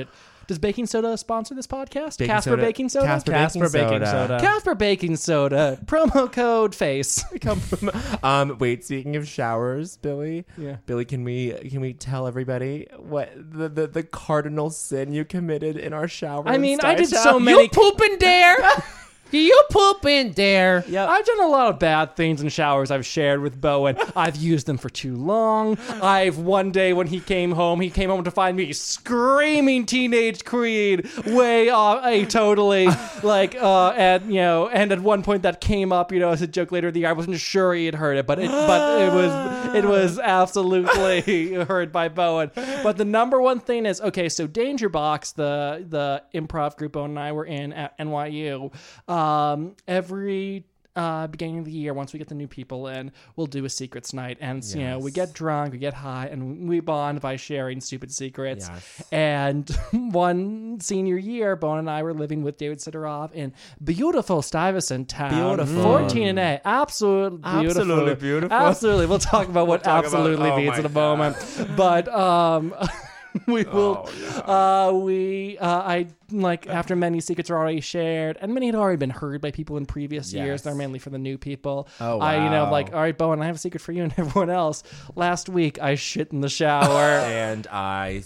Does baking soda sponsor this podcast? Baking Casper soda- baking soda. Casper Casper baking baking soda. soda. Casper baking soda. Promo code face. Come from. Um, wait. Speaking of showers, Billy. Yeah. Billy, can we can we tell everybody what the the, the cardinal sin you committed in our shower? I in mean, I did Stuytown? so many. You poop in there? Do you poop in there? Yeah. I've done a lot of bad things in showers I've shared with Bowen. I've used them for too long. I've one day when he came home, he came home to find me screaming Teenage Creed way off a totally like uh and you know and at one point that came up, you know, as a joke later in the year. I wasn't sure he had heard it, but it but it was it was absolutely heard by Bowen. But the number one thing is, okay, so Danger Box, the the improv group Bowen and I were in at N Y U. Um, every uh, beginning of the year, once we get the new people in, we'll do a secrets night, and you know, we get drunk, we get high, and we bond by sharing stupid secrets. Yes. And one senior year, Bowen and I were living with David Sidorov in beautiful Stuyvesant town, Beautiful. fourteen and A, absolutely beautiful, Absolutely beautiful. Absolutely, we'll talk about what talk about- absolutely oh means my in a moment, but um. We will. Oh, uh, we. Uh, I like after many secrets are already shared, and many had already been heard by people in previous years. Yes. They're mainly for the new people. Oh, I, you know, wow. like, all right, Bowen, I have a secret for you and everyone else. Last week, I shit in the shower. And I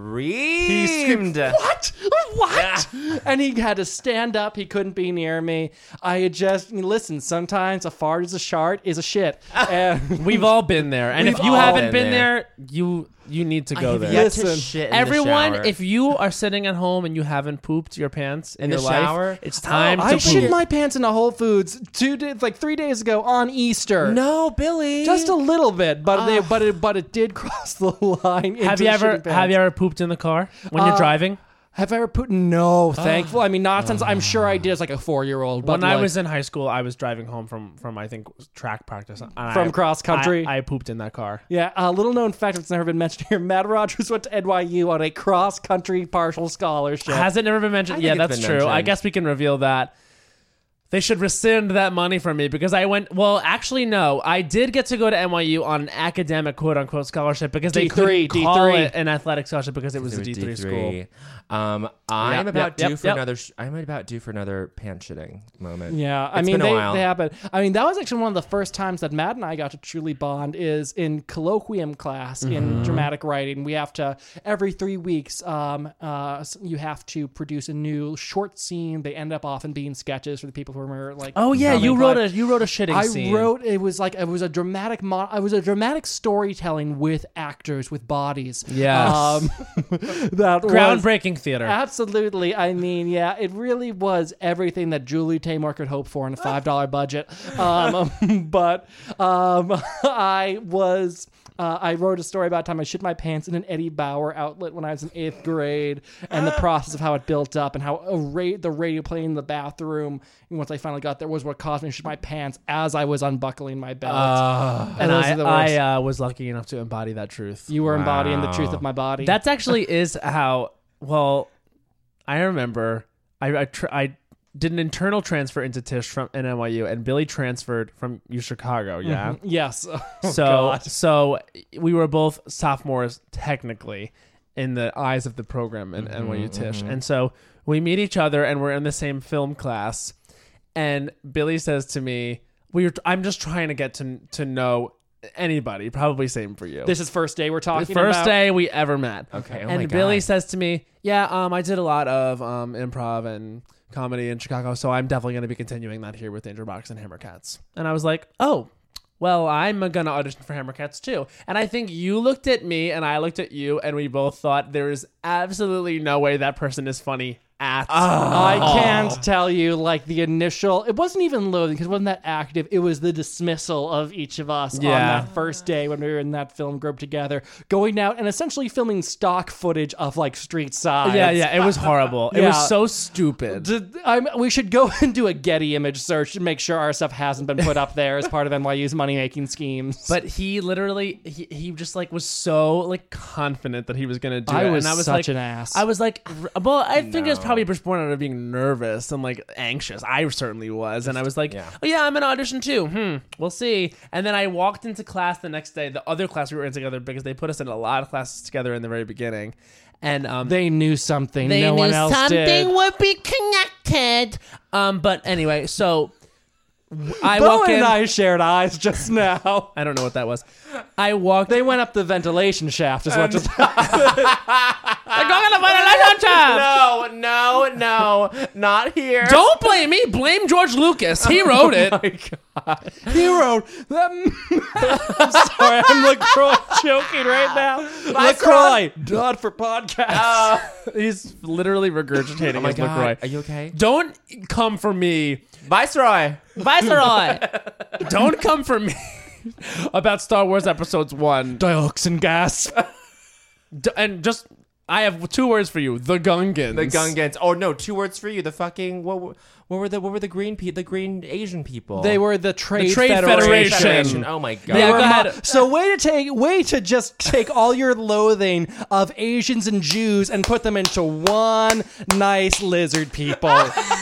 screamed. What? What? And he had to stand up. He couldn't be near me. I had just listen. Sometimes a fart is a shart is a shit. And We've all been there. And We've if you all haven't been been there. there, you you need to I go have there. yet to Listen, shit in the Everyone, shower. if you are sitting at home and you haven't pooped your pants in, In your the life, shower? it's time Oh, to I poop. shit my pants in a Whole Foods two days, like three days ago on Easter. No, Billy. Just a little bit, but they, but it but it did cross the line. Have into you ever shitting pants. have you ever pooped in the car when you're Uh, driving? Have I ever put no? Thankful. I mean, not since I'm sure I did as like a four year old. But When I like- was in high school, I was driving home from from I think track practice and From I- cross country? I, I pooped in that car. yeah, a little known fact that's never been mentioned here. Matt Rogers went to N Y U on a cross country partial scholarship. Has it never been mentioned? I Yeah, think it's that's been true. I mentioned. guess we can reveal that. They should rescind that money from me because I went. Well, actually, no. I did get to go to N Y U on an academic quote unquote scholarship because they D three, couldn't call D three. it an athletic scholarship because it was It a was D three school. D three. Um, I'm Yep, about yep, due yep, for yep. another. Sh- I'm about due for another pants shitting moment. Yeah, I It's mean, been a they, while. they happen. I mean, that was actually one of the first times that Matt and I got to truly bond is in colloquium class Mm-hmm. in dramatic writing. We have to, every three weeks, um, uh, you have to produce a new short scene. They end up often being sketches for the people who are like, Oh yeah, coming you class. wrote a you wrote a shitting I scene. wrote it was like it was a dramatic mo- I was a dramatic storytelling with actors with bodies. Yes. Um, that was groundbreaking theater. absolutely. I mean, yeah, it really was everything that Julie Taymor could hope for in a five dollar budget. Um, but um, I was. Uh, I wrote a story about time I shit my pants in an Eddie Bauer outlet when I was in eighth grade, and the process of how it built up, and how a ra- the radio playing in the bathroom. And once I finally got there, was what caused me to shit my pants as I was unbuckling my belt. and those I, are the worst. I uh, was lucky enough to embody that truth. You were embodying the Wow. truth of my body. That's actually is how. Well, I remember I I, tr- I did an internal transfer into Tisch from in N Y U, and Billy transferred from U Chicago. Yeah. yes. Oh, so God. so we were both sophomores technically in the eyes of the program in N Y U Tisch, and so we meet each other and we're in the same film class, and Billy says to me, "We were, I'm just trying to get to to know anybody. Probably same for you. This is first day we're talking the first about. day we ever met. Okay, oh and my Billy God. says to me, "Yeah, um, I did a lot of um improv and comedy in Chicago, so I'm definitely going to be continuing that here with Danger Box and Hammercats." And I was like, "Oh, well, I'm going to audition for Hammercats too." And I think you looked at me and I looked at you, and we both thought there is absolutely no way that person is funny at I all. can't tell you, like, the initial, it wasn't even loathing because it wasn't that active. It was the dismissal of each of us on Yeah. that first day when we were in that film group together, going out and essentially filming stock footage of, like, street sides. Yeah, yeah, it was horrible. It Yeah. was so stupid. Did- I'm, we should go and do a Getty image search to make sure our stuff hasn't been put up there as part of N Y U's money making schemes. But he literally, he, he just like was so like confident that he was gonna do I it, was and I was such like, an ass. I was like, r- well, I think it's probably just born out of being nervous and like anxious. I certainly was, and I was like, yeah. "Oh yeah, I'm in audition too. Hmm, we'll see." And then I walked into class the next day, the other class we were in together, because they put us in a lot of classes together in the very beginning, and um, They knew something they no knew one else something did. would be connected. Um, but anyway, so w- I Bo walk in. and I shared eyes just now. I don't know what that was. I walked. They went up the ventilation shaft is what just They're going to the ventilation shaft. No, no, no, not here. Don't blame me. Blame George Lucas. He wrote it. He wrote them. I'm sorry, I'm LaCroix joking right now. LaCroix, not for podcasts. He's literally regurgitating Oh my his God. LaCroix. Are you okay? Don't come for me, Viceroy. Viceroy. Don't come for me about Star Wars Episodes One. Dioxin gas. D- and just, I have two words for you: the Gungans. The Gungans. Oh no, two words for you. The fucking what? were- What were the what were the green pe- the green Asian people? They were the Trade, The Trade Federation. Federation. Oh my god. They Yeah, were go mo- ahead. so way to take way to just take all your loathing of Asians and Jews and put them into one nice lizard people.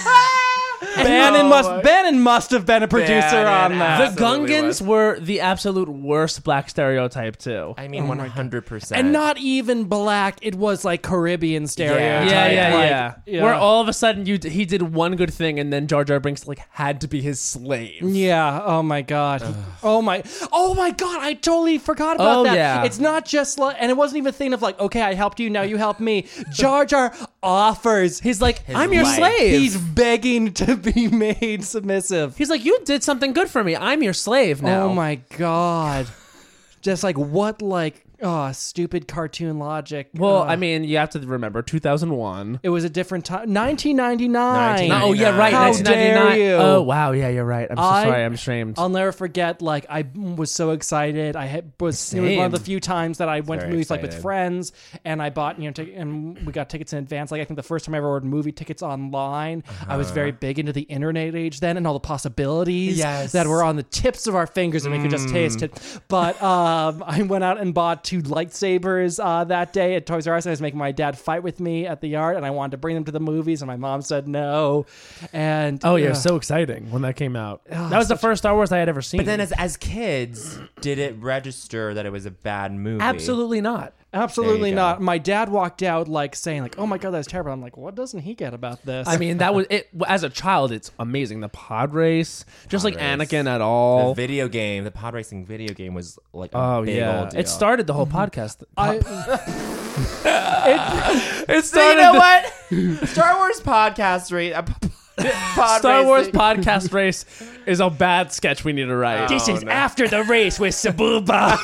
Bannon must Bannon must have been a producer Bannon, on that. The Absolutely Gungans was. were the absolute worst black stereotype too. I mean, one hundred percent. And not even black. It was like Caribbean stereotype. Yeah, yeah, Like, yeah. yeah. Where all of a sudden you d- he did one good thing, and then Jar Jar Binks like had to be his slave. Yeah. Oh my god. Oh my. Oh my god. I totally forgot about Oh, that. yeah. It's not just like, and it wasn't even a thing of like, okay, I helped you, now you help me. Jar Jar offers. He's like, I'm your life. slave. He's begging to be made submissive. He's like, you did something good for me. I'm your slave now. Oh my god. Just like what like oh stupid cartoon logic. Well, Uh, I mean, you have to remember two thousand one. it was a different time. nineteen ninety-nine. nineteen Oh yeah, right. How nineteen ninety-nine. dare you. Oh wow, yeah, you're right. I'm so I- sorry. I'm ashamed. I'll never forget. Like I was so excited. I had, was it was one of the Same. few times that I went to Very movies like with excited. friends, and I bought you know tic- and we got tickets in advance. Like I think the first time I ever ordered movie tickets online, I was very big into the internet age then and all the possibilities Yes. that were on the tips of our fingers and we could just taste it. But um, I went out and bought two lightsabers uh, that day at Toys R Us. I was making my dad fight with me at the yard, and I wanted to bring them to the movies, and my mom said no. And oh yeah, uh, so exciting when that came out. that was the first Star Wars I had ever seen. But then, as as kids, did it register that it was a bad movie? absolutely not. Absolutely There you go. not. My dad walked out like saying like, "Oh my god, that's terrible." I'm like, "What doesn't he get about this?" I mean, that was it. As a child, it's amazing. The pod race, just like race. Anakin at The all. video game, the pod racing video game, was like a Oh big yeah, old deal. it started the whole podcast. I, It So you know what? Star Wars podcast rate. Uh, pod Star Wars racing. podcast race is a bad sketch we need to write. this Oh, is no. after the race with Sabuba.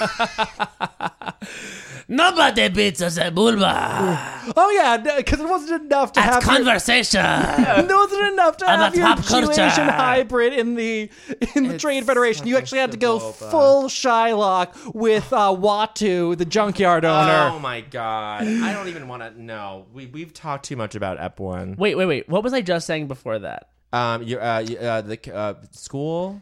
Nobody beats us at Bulba. Oh yeah, because it wasn't enough to have your, conversation. it wasn't enough to have About your pop Jewish culture. and hybrid in the in the It's Trade Federation. You fucking actually had to go Sabuba. full Shylock with uh, Watu, the junkyard owner. Oh my god! I don't even want to know. We we've talked too much about Ep one. Wait, wait, wait. What was I just saying before that? Um, you uh, you, uh the uh, school.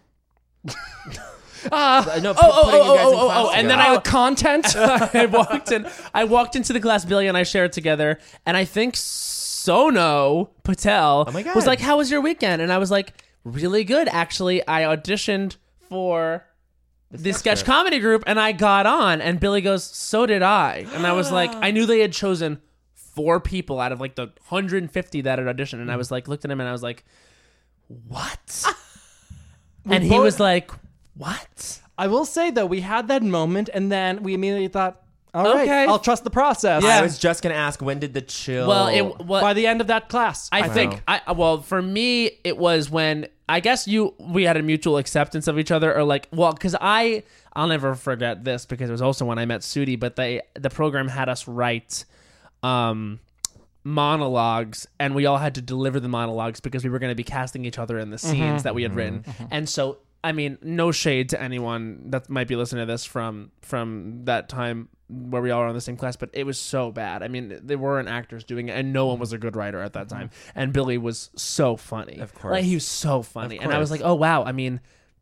Uh, No, oh, oh, putting you oh, guys oh, in oh, class oh, and then together. I- uh, content. I walked in. I walked into the class Billy and I shared together, and I think Sono Patel Oh my God. was like, "How was your weekend?" And I was like, "Really good, actually. I auditioned for the sketch comedy group, and I got on." And Billy goes, "So did I." And I was like, I knew they had chosen four people out of like the one hundred fifty that had auditioned, and I was like, looked at him, and I was like, "What?" and he both- was like, "What?" I will say though, we had that moment, and then we immediately thought, "All right, Okay. I'll trust the process." I was just gonna ask, when did the chill? Well, it well, By the end of that class, I I think I well for me it was when I guess you we had a mutual acceptance of each other, or like, well, because I I'll never forget this because it was also when I met Sudi, but they the program had us write um monologues, and we all had to deliver the monologues because we were going to be casting each other in the scenes that we had written. And so I mean, no shade to anyone that might be listening to this from from that time where we all were in the same class, but it was so bad. I mean, there weren't actors doing it, and no one was a good writer at that time. And Billy was so funny. Of course. Like, he was so funny. Of And I was course. like, oh, wow. I mean,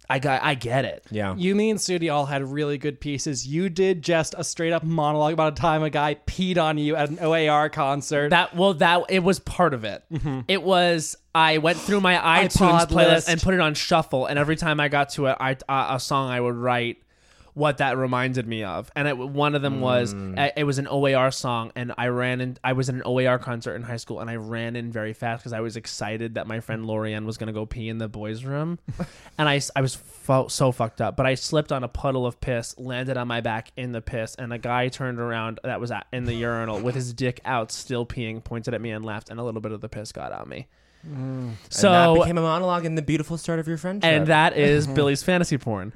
I got, I get it. Yeah. You, me, and Sudi all had really good pieces. You did just a straight up monologue about a time a guy peed on you at an O A R concert. That well, that it was part of it. Mm-hmm. It was I went through my iTunes iPod playlist list. and put it on shuffle, and every time I got to a, I, a, a song, I would write what that reminded me of, and it, one of them was uh, it was an O A R song, and I ran in. I was at an O A R concert in high school, and I ran in very fast because I was excited that my friend Lorianne was going to go pee in the boys' room, and I I was fo- so fucked up, but I slipped on a puddle of piss, landed on my back in the piss, and a guy turned around that was at, in the urinal with his dick out, still peeing, pointed at me and laughed, and a little bit of the piss got on me. Mm. So and that became a monologue in the beautiful start of your friendship. and that is Billy's fantasy porn.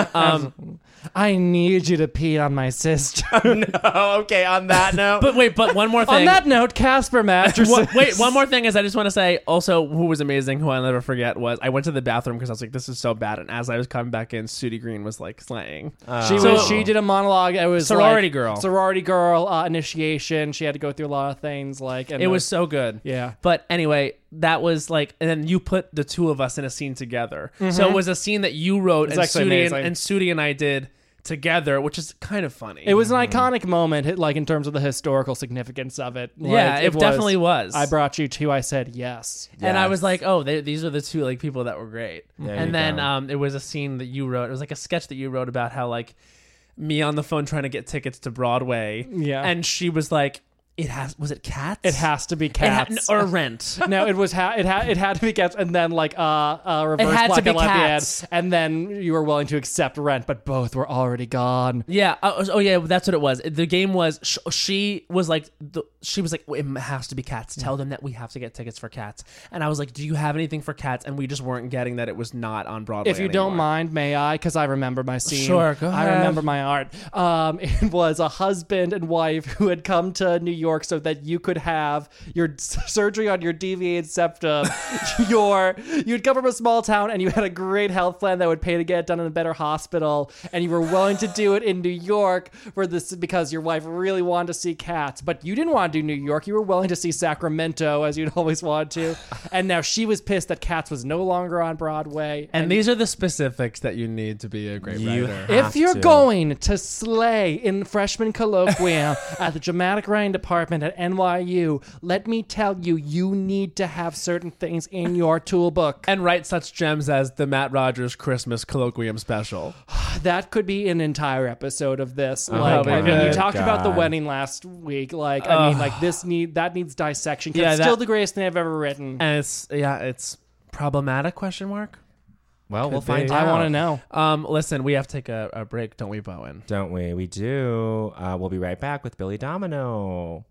Um, I need you to pee on my sister. no, okay, on that note. but wait, but one more thing. On that note, Casper mattresses. What- wait, one more thing is I just want to say also who was amazing, who I'll never forget, was I went to the bathroom because I was like, this is so bad. And as I was coming back in, Sudi Green was like slaying. Uh, She So- was. She did a monologue. It was Sorority like, girl. Sorority girl uh, initiation. She had to go through a lot of things. Like and It the- was so good. Yeah. But anyway, that was like, and then you put the two of us in a scene together. So it was a scene that you wrote and actually Sudi and, amazing. and Sudi and I did together, which is kind of funny. It was an iconic moment, hit- like in terms of the historical significance of it. Like, Yeah, it definitely was. I brought you two. I said yes. And I Yes. was like, oh, they, these are the two like people that were great. There you and then go. um, it was a scene that you wrote. It was like a sketch that you wrote about how like me on the phone trying to get tickets to Broadway. Yeah. And she was like, it has, was it Cats? It has to be It ha- cats. or Rent. No, it was ha- it had it had to be cats, and then like uh, uh reverse had to black be and white at the Cats. end, and then you were willing to accept Rent, but both were already gone. Yeah. Oh, oh, yeah. That's what it was. The game was. Sh- she was like. The, she was like. It has to be Cats. Tell them that we have to get tickets for Cats. And I was like, do you have anything for Cats? And we just weren't getting that it was not on Broadway. If you don't anymore. mind, may I? Because I remember my scene. Sure, go I ahead. remember my art. Um, it was a husband and wife who had come to New York so that you could have your s- surgery on your deviated septum. your you'd come from a small town and you had a great health plan that would pay to get it done in a better hospital, and you were willing to do it in New York for this because your wife really wanted to see Cats, but you didn't want to do New York. You were willing to see Sacramento as you'd always wanted to, and now she was pissed that Cats was no longer on Broadway. And these are the specifics that you need to be a great You writer. have If you're to. going to slay in freshman colloquium at the dramatic writing department at N Y U, let me tell you, you need to have certain things in your toolbook. And write such gems as the Matt Rogers Christmas Colloquium Special. That could be an entire episode of this. Oh Like, my I mean, you God. talked about the God. wedding last week. Like, I mean, like this need that needs dissection. 'Cause Yeah, it's that- still the greatest thing I've ever written. And it's yeah, it's problematic? Question mark. well, we'll Could find be. out. I want to know. Um, listen, we have to take a, a break, don't we, Bowen? Don't we? We do. Uh, we'll be right back with Billy Domino.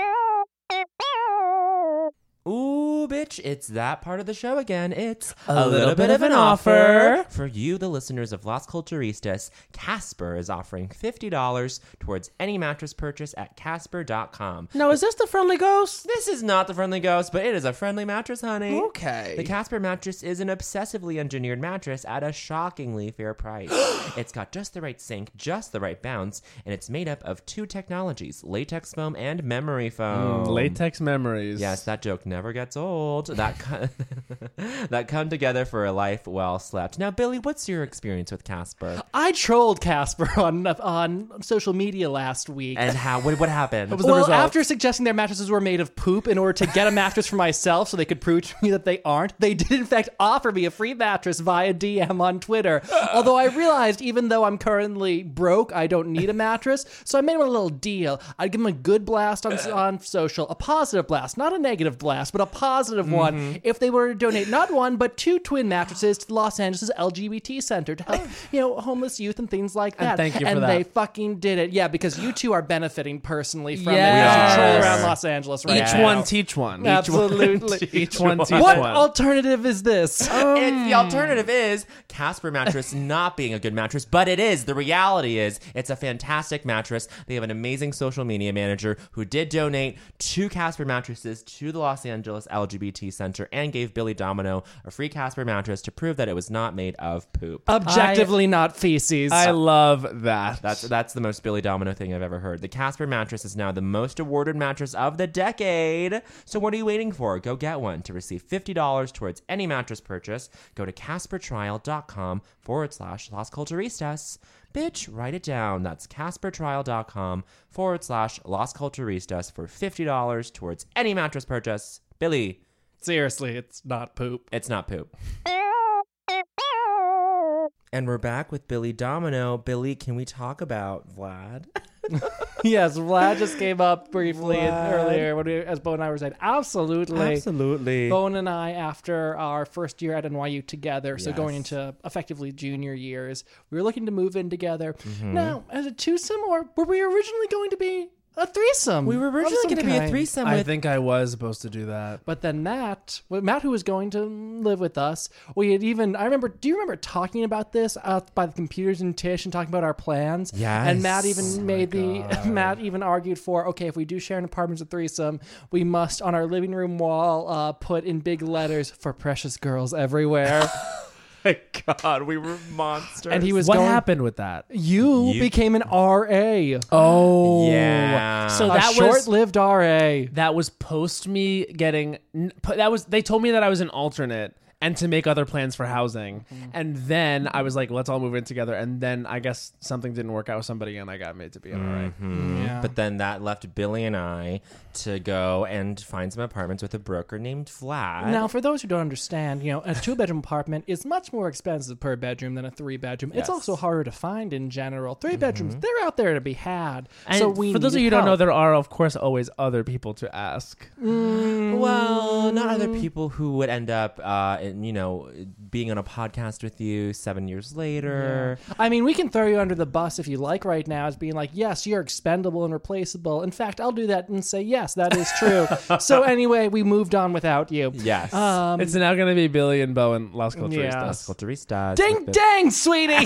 Ooh, bitch, it's that part of the show again. It's A little bit of an offer. For you, the listeners of Las Culturistas, Casper is offering fifty dollars towards any mattress purchase at casper dot com. No, is this the Friendly Ghost? This is not the Friendly Ghost, but it is a friendly mattress, honey. Okay. The Casper mattress is an obsessively engineered mattress at a shockingly fair price. It's got just the right sink, just the right bounce, and it's made up of two technologies, latex foam and memory foam. Mm, latex memories. Yes, that joke never gets old. That co- that come together for a life well slept. Now, Billy, what's your experience with Casper? I trolled Casper on on social media last week. And how? What, what happened? was the well, result? after suggesting their mattresses were made of poop in order to get a mattress for myself so they could prove to me that they aren't, they did in fact offer me a free mattress via D M on Twitter. Although I realized even though I'm currently broke, I don't need a mattress, so I made them a little deal. I'd give them a good blast on, on social, a positive blast, not a negative blast, but a positive Mm-hmm. one, if they were to donate not one, but two twin mattresses to Los Angeles L G B T Center to help, you know, homeless youth and things like that. And thank you for and that. they fucking did it. Yeah, because you two are benefiting personally from Yes. it. As you troll Yes. around Los Angeles right Each now. one teach one. Absolutely. Each one teach What one. alternative is this? It's the alternative is Casper mattress not being a good mattress, but it is. The reality is it's a fantastic mattress. They have an amazing social media manager who did donate two Casper mattresses to the Los Angeles L G B T Center and gave Billy Domino a free Casper mattress to prove that it was not made of poop. Objectively not feces. I love that. That's that's the most Billy Domino thing I've ever heard. The Casper mattress is now the most awarded mattress of the decade. So what are you waiting for? Go get one. To receive fifty dollars towards any mattress purchase, go to caspertrial.com forward slash Las Culturistas. Bitch, write it down. That's caspertrial.com forward slash Las Culturistas for fifty dollars towards any mattress purchase. Billy, Seriously, it's not poop. it's not poop. And we're back with Billy Domino. Billy, can we talk about Vlad? Yes, Vlad just came up briefly Vlad. earlier when we, as Bo and I were saying, absolutely. Absolutely. Bowen and I, after our first year at N Y U together, so Yes. going into effectively junior years, we were looking to move in together. Mm-hmm. Now, as a twosome, or were we originally going to be a threesome? We were of originally some going to be a kind? threesome I with... think I was supposed to do that. But then Matt, well, Matt, who was going to live with us, we had even, I remember, do you remember talking about this out by the computers and Tish and talking about our plans? Yes. And Matt even Oh made the, Matt even argued for, okay, if we do share an apartment as a threesome, we must, on our living room wall, uh, put in big letters, for precious girls everywhere. my God, we were monsters. And he was What going, happened with that? You, You- became an R A. Oh, Yeah. So a that was short-lived R A. that was post me getting. That was they told me that I was an alternate and to make other plans for housing, Mm-hmm. and then I was like, let's all move in together. And then I guess something didn't work out with somebody, and I got made to be an R A. Mhm. Yeah. But then that left Billy and I to go and find some apartments with a broker named Vlad. Now, for those who don't understand, you know, a two-bedroom apartment is much more expensive per bedroom than a three-bedroom. Yes. It's also harder to find in general. Three bedrooms, they're out there to be had. And so we for those of you needed who don't know, help. there are of course always other people to ask. Well, not other people who would end up, uh, in, you know, being on a podcast with you seven years later. I mean, we can throw you under the bus if you like right now as being like, yes, you're expendable and replaceable. In fact, I'll do that and say, yes, that is true. So anyway, we moved on without you. Yes. Um, It's now going to be Billy and Bo and Las Culturistas. Yeah. Las Culturistas. ding, with the- dang, sweetie.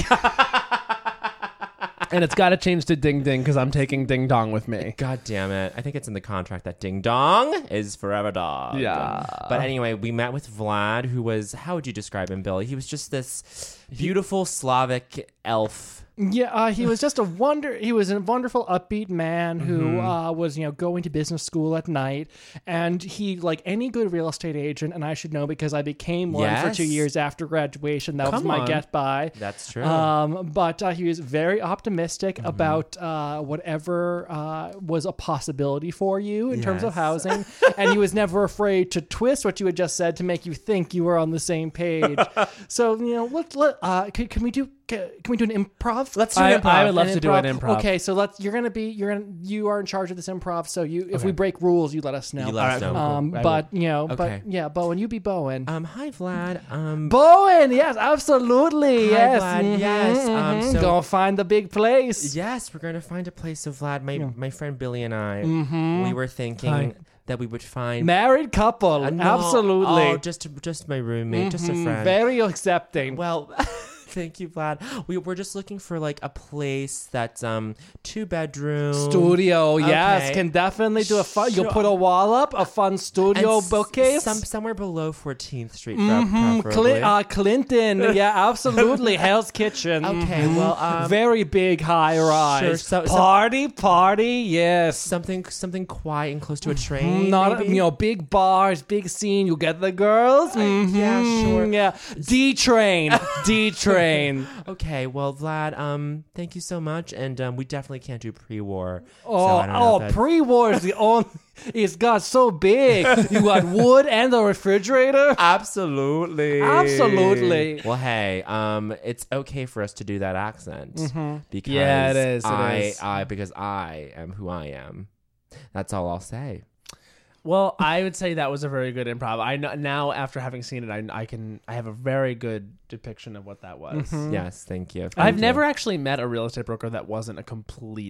And it's got to change to Ding Ding because I'm taking Ding Dong with me. God damn it. I think it's in the contract that ding dong is forever dog. Yeah. But anyway, we met with Vlad, who was, how would you describe him, Billy? He was just this beautiful Slavic elf. Yeah, uh, he was just a wonder. He was a wonderful, upbeat man who Mm-hmm. uh, was, you know, going to business school at night, and he, like any good real estate agent, and I should know because I became one for two Yes. years after graduation. That was Come my on. get by. That's true. Um, but uh, he was very optimistic Mm-hmm. about uh, whatever uh, was a possibility for you in terms of Yes. housing, and he was never afraid to twist what you had just said to make you think you were on the same page. So you know, let let uh, can, can we do? Can, can we do an improv? Let's do I- an improv. I would love to do an improv. Okay, so let's. You're gonna be. You're gonna. You are in charge of this improv. So you, if we break rules, you let us know. You let us All right, know. cool. um, I but you know, Okay. but yeah, Bowen, you be Bowen. Um, hi, Vlad. Um, Bowen, yes, absolutely, Hi, yes, Vlad, mhm, yes, um, mhm. so- Go find the big place. yes, we're going to find a place. So, Vlad, my, my friend Billy and I, Mm-hmm. we were thinking Hi. that we would find... Married couple, Uh, no, absolutely. Oh, just, just my roommate, just a Mhm, friend. Very accepting. Well, thank you, Vlad. We we're just looking for like a place that's um two bedroom Studio, yes, Okay. can definitely do a fun. You'll Sure. put a wall up, a fun and studio s- bookcase. some somewhere below fourteenth Street, Mhm, preferably. Cli- uh, Clinton, yeah, absolutely. Hell's Kitchen. Okay, Mhm. well, um, very big high rise. Sure, so- so- party, party, yes. something something quiet and close to a train. Not maybe? you know, big bars, big scene. You get the girls. yeah, Mhm, sure. Yeah, D train, D train. Okay, well, Vlad, um, thank you so much, and um, we definitely can't do pre-war. so Oh, I don't know oh, if that's- pre-war is the only. It's got so big. You got wood and the refrigerator. Absolutely. Absolutely. Well, hey, um, it's okay for us to do that accent because Yeah, it is, it I, is. I, because I am who I am. That's all I'll say. Well, I would say that was a very good improv. I know now after having seen it, I, I can I have a very good depiction of what that was. Yes, thank you. I've Thank you. never actually met a real estate broker that wasn't a complete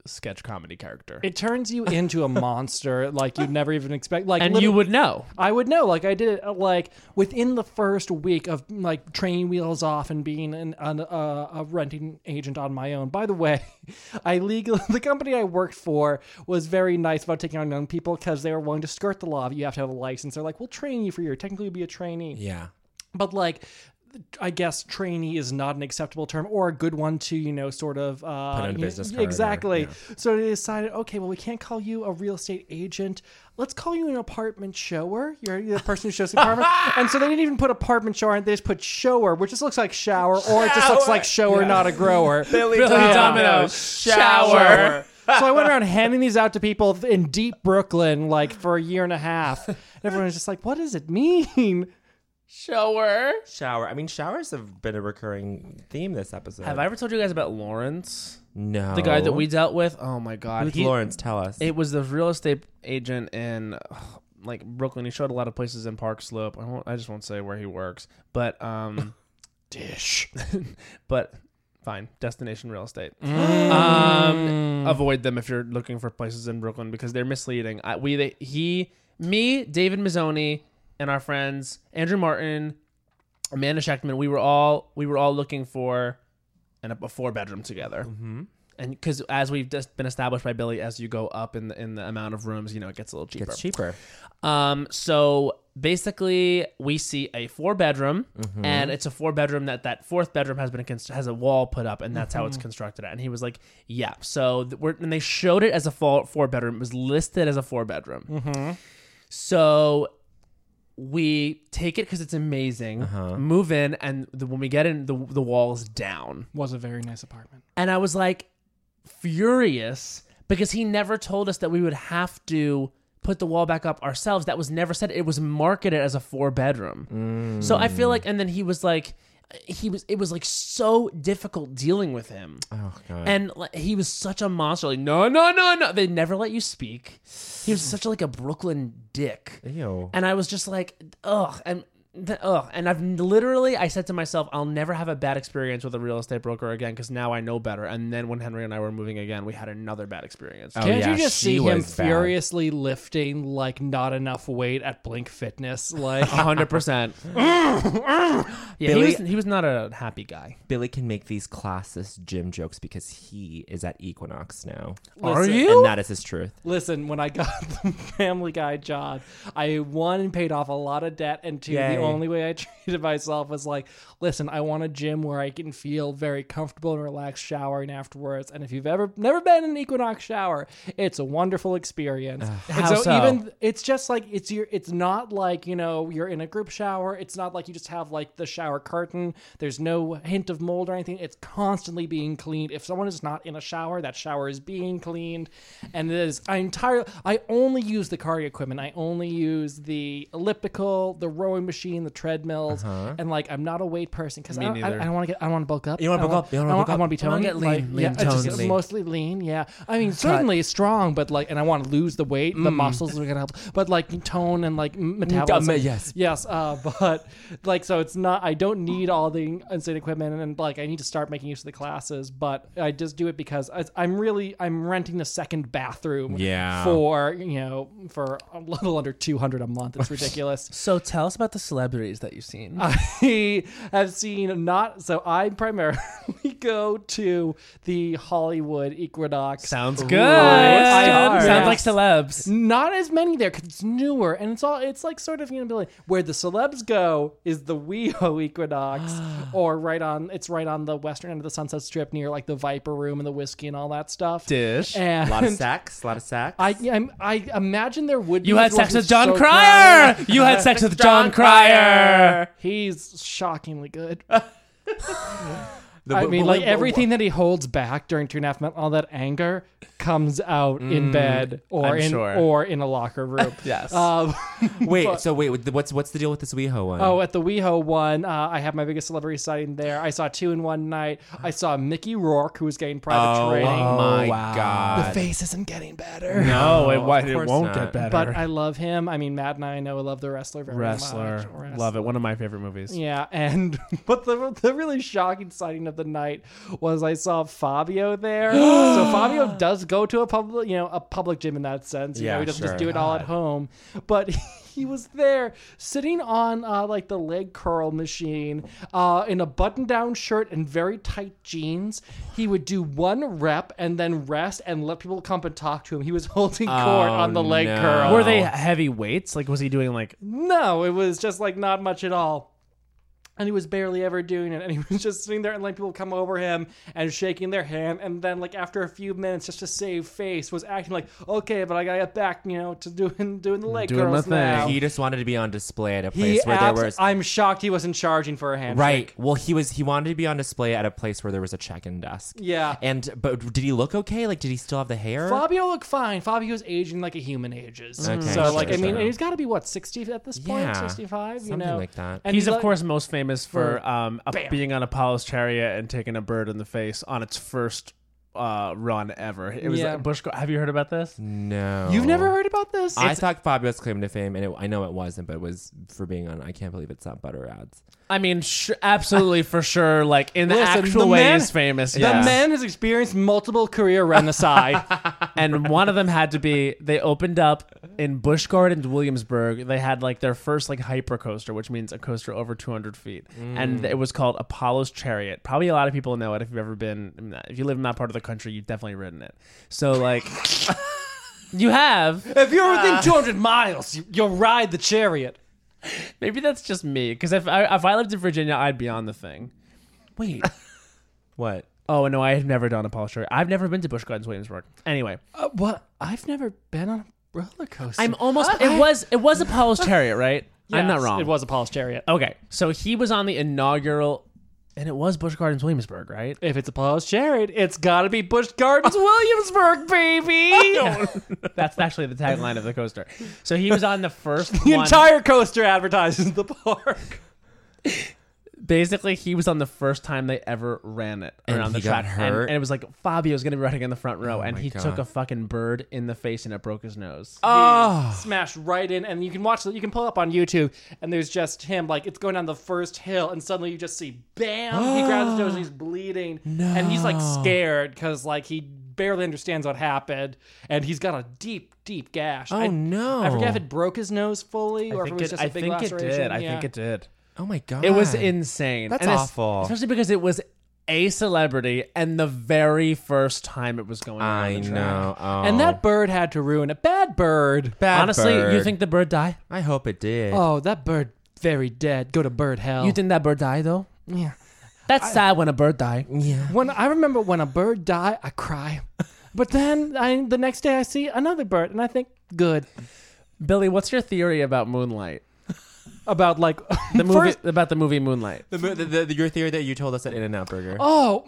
sketch comedy character. It turns you into a monster like you'd never even expect. Like, and literally- you would know. I would know. Like I did it uh, like within the first week of like training wheels off and being an, an uh, a renting agent on my own. By the way, I legal the company I worked for was very nice about taking on young people because they were willing to skirt the law. You have to have a license. They're like, we'll train you for a year. Technically, be a trainee. Yeah. But like, I guess trainee is not an acceptable term or a good one to, you know, sort of uh, Put on a you- business card or- Exactly. yeah. So they decided, okay, well, we can't call you a real estate agent. Let's call you an apartment shower. You're, you're the person who shows the apartment. And so they didn't even put apartment shower, and they just put shower, which just looks like shower, or it just looks like shower, not a grower. Billy Billy Domino, shower. So I went around handing these out to people in deep Brooklyn, like for a year and a half. And everyone was just like, what does it mean? Shower. Shower. I mean, showers have been a recurring theme this episode. Have I ever told you guys about Lawrence? No. The guy that we dealt with? Oh my God. Who's He- Lawrence? Tell us. It was the real estate agent in ugh, like Brooklyn. He showed a lot of places in Park Slope. I won't, I just won't say where he works, but um, Dish. but fine. Destination real estate. Um, avoid them if you're looking for places in Brooklyn because they're misleading. I, we they, he me David Mazzoni and our friends Andrew Martin, Amanda Schechtman. We were all we were all looking for an, a four bedroom together. mm-hmm. And because as we've just been established by Billy, as you go up in the in the amount of rooms, you know, it gets a little cheaper. It's cheaper. Um, so basically, we see a four bedroom, Mm-hmm. and it's a four bedroom that that fourth bedroom has been const- has a wall put up, and that's how Mm-hmm. it's constructed. At. And he was like, "Yeah." So th- we're, and they showed it as a four four bedroom. It was listed as a four bedroom. Mm-hmm. So we take it because it's amazing. Uh-huh. Move in, and the, when we get in, the the wall is down. Was a very nice apartment. And I was like furious because he never told us that we would have to put the wall back up ourselves. That was never said. It was marketed as a four bedroom. So I feel like, and then he was like, he was, it was like so difficult dealing with him. Oh god. And like, he was such a monster. Like, no, no, no, no. They never let you speak. He was such a, like a Brooklyn dick. Ew. And I was just like, ugh. And the, ugh. And I've literally, I said to myself, I'll never have a bad experience with a real estate broker again because now I know better. And then when Henry and I were moving again, we had another bad experience. Oh, Can't yeah, you just she see him was bad. furiously lifting like not enough weight at Blink Fitness? Like, A hundred percent. Yeah, he Billy- was, he was not a happy guy. Billy can make these classist gym jokes because he is at Equinox now. Are Listen- you? And that is his truth. listen, when I got the Family Guy job, I one paid off a lot of debt, and two, Yay. the only way I treated myself was like, listen, I want a gym where I can feel very comfortable and relaxed showering afterwards. And if you've ever never been in an Equinox shower, it's a wonderful experience. and How so, so? even it's just like it's your it's not like, you know, you're in a group shower. It's not like you just have like the shower curtain. There's no hint of mold or anything. It's constantly being cleaned. If someone is not in a shower, that shower is being cleaned. And it is I entirely I only use the cardio equipment. I only use the elliptical, the rowing machine, the treadmills, and like I'm not a weight person because I, Me don't- I, neither. I don't want to get I want to bulk up. You wanna I bulk want- up? You wanna I want, bulk I want to be I wanna toned. get lean, like, lean, yeah, it's just toned. Lean. mostly lean. Yeah, I mean certainly strong, but like, and I want to lose the weight. The muscles are gonna help, but like tone and like m- metabolism. Um, yes. Yes, uh, but like, so it's not. I don't need all the insane equipment, and, and like, I need to start making use of the classes. But I just do it because I, I'm really I'm renting a second bathroom. Yeah. For you know, for a little under two hundred a month. It's ridiculous. So tell us about the celebrities that you've seen. I have seen not so. I primarily go to the Hollywood Equinox. Sounds Ooh, good. I- Sounds yes. like celebs. Not as many there because it's newer and it's all it's like sort of, you know, like where the celebs go is the WeHo Equinox or right on it's right on the western end of the Sunset Strip near like the Viper Room and the whiskey and all that stuff. Dish. And A lot of sex. A lot of sex. I, I I imagine there would be You had as well, sex he's with John so Cryer. proud. You had sex with John Cryer. He's shockingly good. The- I but- mean, but like wait, everything that he holds back during Two and a Half Men, all that anger comes out in bed or I'm in sure. or in a locker room. Yes. Um, Wait. but- So wait. What's what's the deal with this WeHo one? Oh, at the WeHo one, uh, I have my biggest celebrity sighting there. I saw two in one night. I saw Mickey Rourke, who was getting private Oh training. my wow. god. The face isn't getting better. No, it, of wa- it course won't not. get better. But I love him. I mean, Matt and I know I love The Wrestler very Wrestler. much. Love it. One of my favorite movies. Yeah, and but the the really shocking sighting of the night was I saw Fabio there. So Fabio does go to a public, you know, a public gym in that sense. You Yeah, know, he doesn't sure. just do it all at home. But he was there sitting on uh, like the leg curl machine uh, in a button-down shirt and very tight jeans. He would do one rep and then rest and let people come and talk to him. He was holding court Oh, on the leg no. curl. Were they heavy weights? Like, was he doing like? No, it was just like not much at all. And he was barely ever doing it. And he was just sitting there and like people come over him and shaking their hand. And then like after a few minutes, just to save face, was acting like, okay, but I gotta get back, you know, to doing doing the leg Doing my curls thing. now. He just wanted to be on display at a He place where abs- there was I'm shocked he wasn't charging for a handshake. right. Well, he was. He wanted to be on display at a place where there was a check-in desk. Yeah. And but did he look okay? Like, did he still have the hair? Fabio looked fine. Fabio's aging like a human ages. Okay, so, like, sure, I mean, sure. he's got to be, what, sixty at this point? Yeah, sixty-five? You something know? like that. And He's he of like- course most famous for for- um, up- Bam. being on Apollo's chariot and taking a bird in the face on its first uh, run ever. It was Yeah. like Bush. Have you heard about this? No. You've never heard about this? I thought Fabio's claim to fame, and it, I know it wasn't, but it was for being on. I can't believe it's not butter ads. I mean, sh- absolutely for sure. Like in the Listen, actual the way, man- he's famous. The yes. man has experienced multiple career renaissance. And one of them had to be they opened up in Busch Gardens, Williamsburg. They had like their first like hyper coaster, which means a coaster over two hundred feet, and it was called Apollo's Chariot. Probably a lot of people know it if you've ever been. If you live in that part of the country, you've definitely ridden it. So like, you have. If you're within two hundred miles, you, you'll ride the chariot. Maybe that's just me because if I if I lived in Virginia, I'd be on the thing. Wait. What? Oh no, I have never done Apollo's Chariot. I've never been to Busch Gardens, Williamsburg. Anyway, Uh, what? I've never been on a roller coaster. I'm almost. It was it was Apollo's Chariot, right? I'm not Yes, wrong. It was Apollo's chariot. Okay, so he was on the inaugural, and it was Busch Gardens, Williamsburg, right? If it's Apollo's chariot, it's got to be Busch Gardens, Williamsburg, baby. That's actually the tagline of the coaster. So he was on the first The one. entire coaster advertises the park. Basically, he was on the first time they ever ran it And around the he got track, and, hurt? and it was like Fabio's gonna be running in the front row, Oh and my he God. took a fucking bird in the face and it broke his nose. Oh. Smashed right in, and you can watch. You can pull up on YouTube, and there's just him like it's going down the first hill, and suddenly you just see, bam! He grabs his nose, and he's bleeding, and he's like scared because like he barely understands what happened, and he's got a deep, deep gash. Oh, I, no. I forget if it broke his nose fully, I or if it think was it, just a I big think it laceration. did. I Yeah. think it did. Oh my god. It was insane. That's And es- awful. especially because it was a celebrity and the very first time it was going on. I the track. know. Oh. And that bird had to ruin it. Bad bird. Bad Honestly, you bird. think the bird died? I hope it did. Oh, that bird very dead. Go to bird hell. You think that bird died though? Yeah. That's sad when a bird died. Yeah. When I remember when a bird die, I cry. But then I, the next day I see another bird, and I think, good. Billy, what's your theory about Moonlight? About like The movie first- about the movie Moonlight. The, the, the, the, your theory that you told us at In-N-Out Burger. Oh,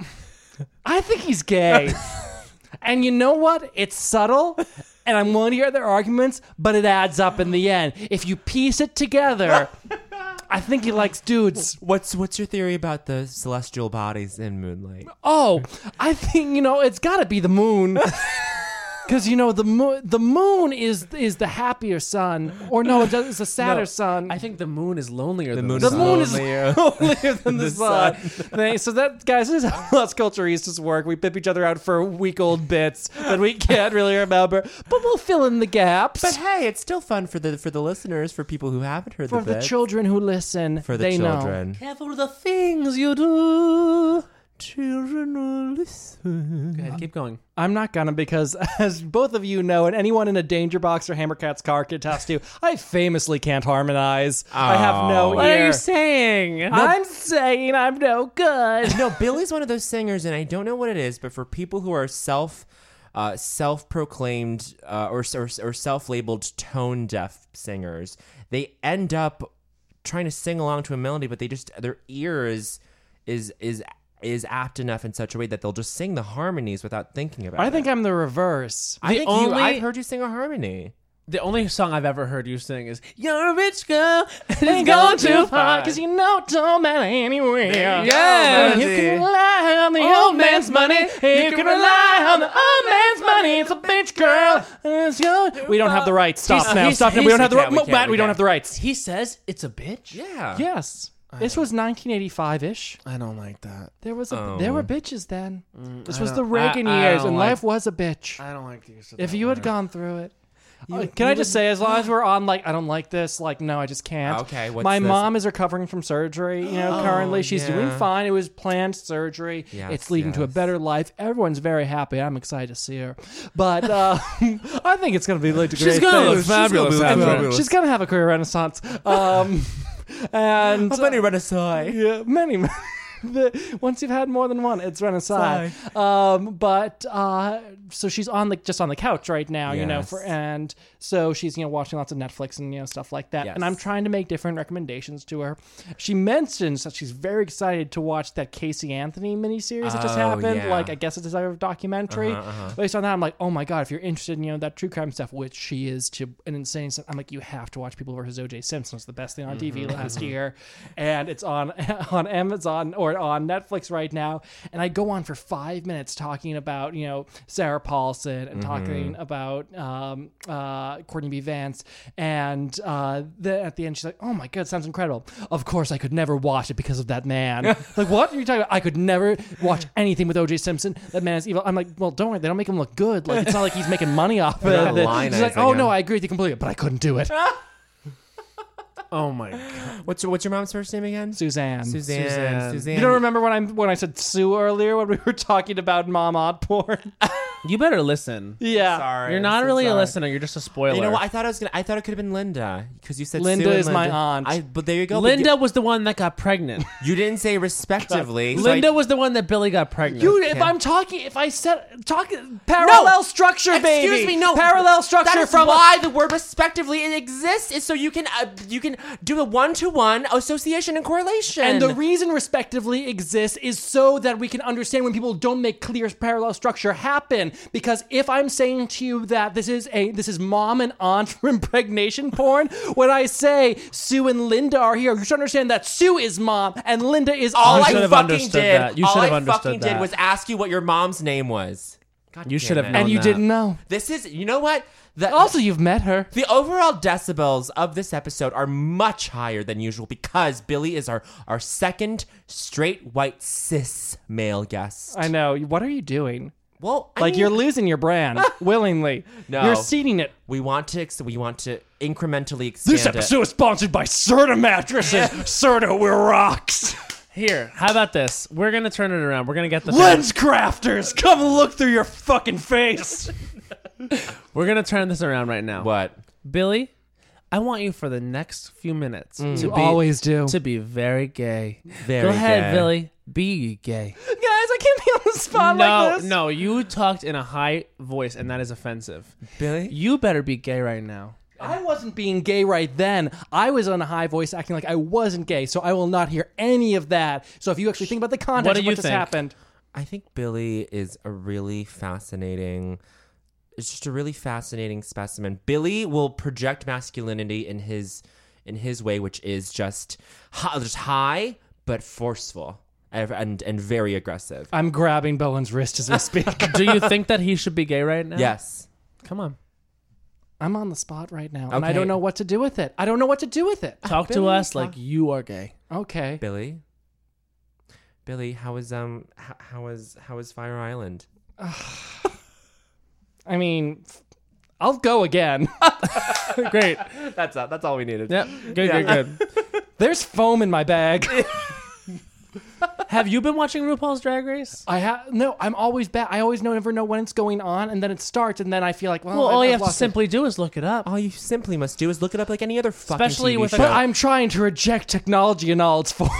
I think he's gay. And you know what? It's subtle, and I'm willing to hear their arguments, but it adds up in the end. If you piece it together, I think he likes dudes. What's what's your theory about the celestial bodies in Moonlight? Oh, I think, you know, it's got to be the moon. Because, you know, the moon the moon is is the happier sun. Or no, it does- it's a sadder No, sun. I think the moon is lonelier The than moon the The sun. moon is lonelier. lonelier than the, The sun. They- so that, guys, this is how Las Culturistas work. We pip each other out for week-old bits that we can't really remember, but we'll fill in the gaps. But hey, it's still fun for the for the listeners, for people who haven't heard for the the bits. children who listen, For the they know. children. Careful the things you do. Children will listen. Go ahead, keep going. I'm not gonna because, as both of you know, and anyone in a Danger Box or Hammercat's car can attest to, I famously can't harmonize. I have no Oh. What ear. are you saying? I'm saying I'm no good. No, Billy's one of those singers, and I don't know what it is, but for people who are self, uh, self-proclaimed uh, or, or or self-labeled tone-deaf singers, they end up trying to sing along to a melody, but they just their ear is is is is apt enough in such a way that they'll just sing the harmonies without thinking about it. I think I'm the reverse. I The think you, only- I've heard you sing a harmony. The only song I've ever heard you sing is "You're a rich girl and Ain't it's gone gone too far, cause you know it don't matter anywhere. Yeah. You can rely on the old man's money. You can rely on the old man's money. It's a bitch girl. It's your... We don't have the rights. Stop He's- now. he's- Stop now. We he's- don't have the we rights. can't, we can't, We we don't can't. have the rights. He says it's a bitch. Yeah. Yes. This was nineteen eighty-five ish. I don't like that. There was a Oh. there were bitches then. Mm, This I was don't- the Reagan I- I years, don't and like- life was a bitch. I don't like the use of If that you had word. gone through it. You- Uh, Can you I just would- say, as long as we're on, like, I don't like this, like, no, I just can't. Okay, what's My this? mom is recovering from surgery, you know, Oh, currently. She's doing yeah. fine. It was planned surgery. Yes, it's leading to a yes. better life. Everyone's very happy. I'm excited to see her. But uh, I think it's going to be like a She's great gonna thing. look fabulous. look after it. fabulous. She's going to have a career renaissance. Um, and How many Renaissance? yeah, many. The, once you've had more than one, it's Renaissance. Um, but uh, so she's on the just on the couch right now, you know, Yes. for and so she's you know watching lots of Netflix and you know stuff like that. Yes. And I'm trying to make different recommendations to her. She mentions that she's very excited to watch that Casey Anthony miniseries that just Oh, happened. yeah. Like I guess it's a documentary. Uh-huh, uh-huh. Based on that, I'm like, oh my god, if you're interested in you know that true crime stuff, which she is to an insane. I'm like, you have to watch People versus O J Simpson. It's the best thing on T V Mm-hmm. last year, and it's on on Amazon or on Netflix right now. And I go on for five minutes talking about you know Sarah Paulson and talking Mm-hmm. about um, uh, Courtney B. Vance, and uh, then at the end she's like, oh my god, sounds incredible. Of course, I could never watch it because of that man. Like, what are you talking about? I could never watch anything with O J Simpson. That man is evil. I'm like, well, don't worry, they don't make him look good. Like, it's not like he's making money off They're of not it. She's like, lionizing oh no, him. I agree with you completely, but I couldn't do it. Oh my god. What's your, what's your mom's first name again? Suzanne. Suzanne. Suzanne. Suzanne. You don't remember when I when I said Sue earlier when we were talking about mom odd porn? You better listen. Yeah. Sorry. You're I'm not so really a sorry. listener. You're just a spoiler. You know what? I thought I was gonna. I thought it could have been Linda because you said Linda Sue and is my Linda. aunt. I, but there you go. But Linda was the one that got pregnant. You, you didn't say respectively. so Linda I- was the one that Billy got pregnant. You, if Okay. I'm talking, if I said talk parallel structure, baby. Excuse me, no. parallel structure That is from why the word respectively it exists is so you can uh, you can do a one to one association and correlation. And the reason respectively exists is so that we can understand when people don't make clear parallel structure happen. Because if I'm saying to you that this is a this is mom and aunt impregnation porn, when I say Sue and Linda are here, you should understand that Sue is mom and Linda is all You I should have fucking understood did, that. You all should have I understood fucking that. did was ask you what your mom's name was. God You damn should have it. known and you that. didn't know. This is, you know what? The, Also, you've met her. the overall decibels of this episode are much higher than usual because Billy is our, our second straight white cis male guest. I know. What are you doing? well, I Like mean, you're losing your brand willingly. No. You're ceding it. we want to ex- we want to incrementally expand This it. episode is sponsored by Serta mattresses. Serta, we're rocks. Here, how about this? We're gonna turn it around. We're gonna get the Lens crafters, come look through your fucking face. We're gonna turn this around right now. What? Billy, I want you for the next few minutes to You be always do. to be very gay. Very Go ahead, gay. Billy. Be gay. Guys, I can't be on the spot no, like this. no, you talked in a high voice, and that is offensive. Billy? You better be gay right now. I wasn't being gay right then. I was on a high voice acting like I wasn't gay, so I will not hear any of that. So if you actually think about the context What do of you what just think? happened. I think Billy is a really fascinating. It's just a really fascinating specimen. Billy will project masculinity in his in his way, which is just hi- just high but forceful and and, and very aggressive. I'm grabbing Bowen's wrist as we speak. Do you think that he should be gay right now? Yes. Come on. I'm on the spot right now, and I Okay. don't know what to do with it. I don't know what to do with it. Talk to Billy, us talk- like you are gay. Okay. Billy. Billy, how was um how, how was how was Fire Island? I mean, f- I'll go again. Great. That's uh, that's all we needed. Yep. Good, good, good. There's foam in my bag. Have you been watching RuPaul's Drag Race? I have no. I'm always bad. I always know, never know when it's going on, and then it starts, and then I feel like, well, Well, I've, all you I've have to lost it. simply do is look it up. All you simply must do is look it up like any other fucking Especially T V with a- show. But I'm trying to reject technology in all its forms.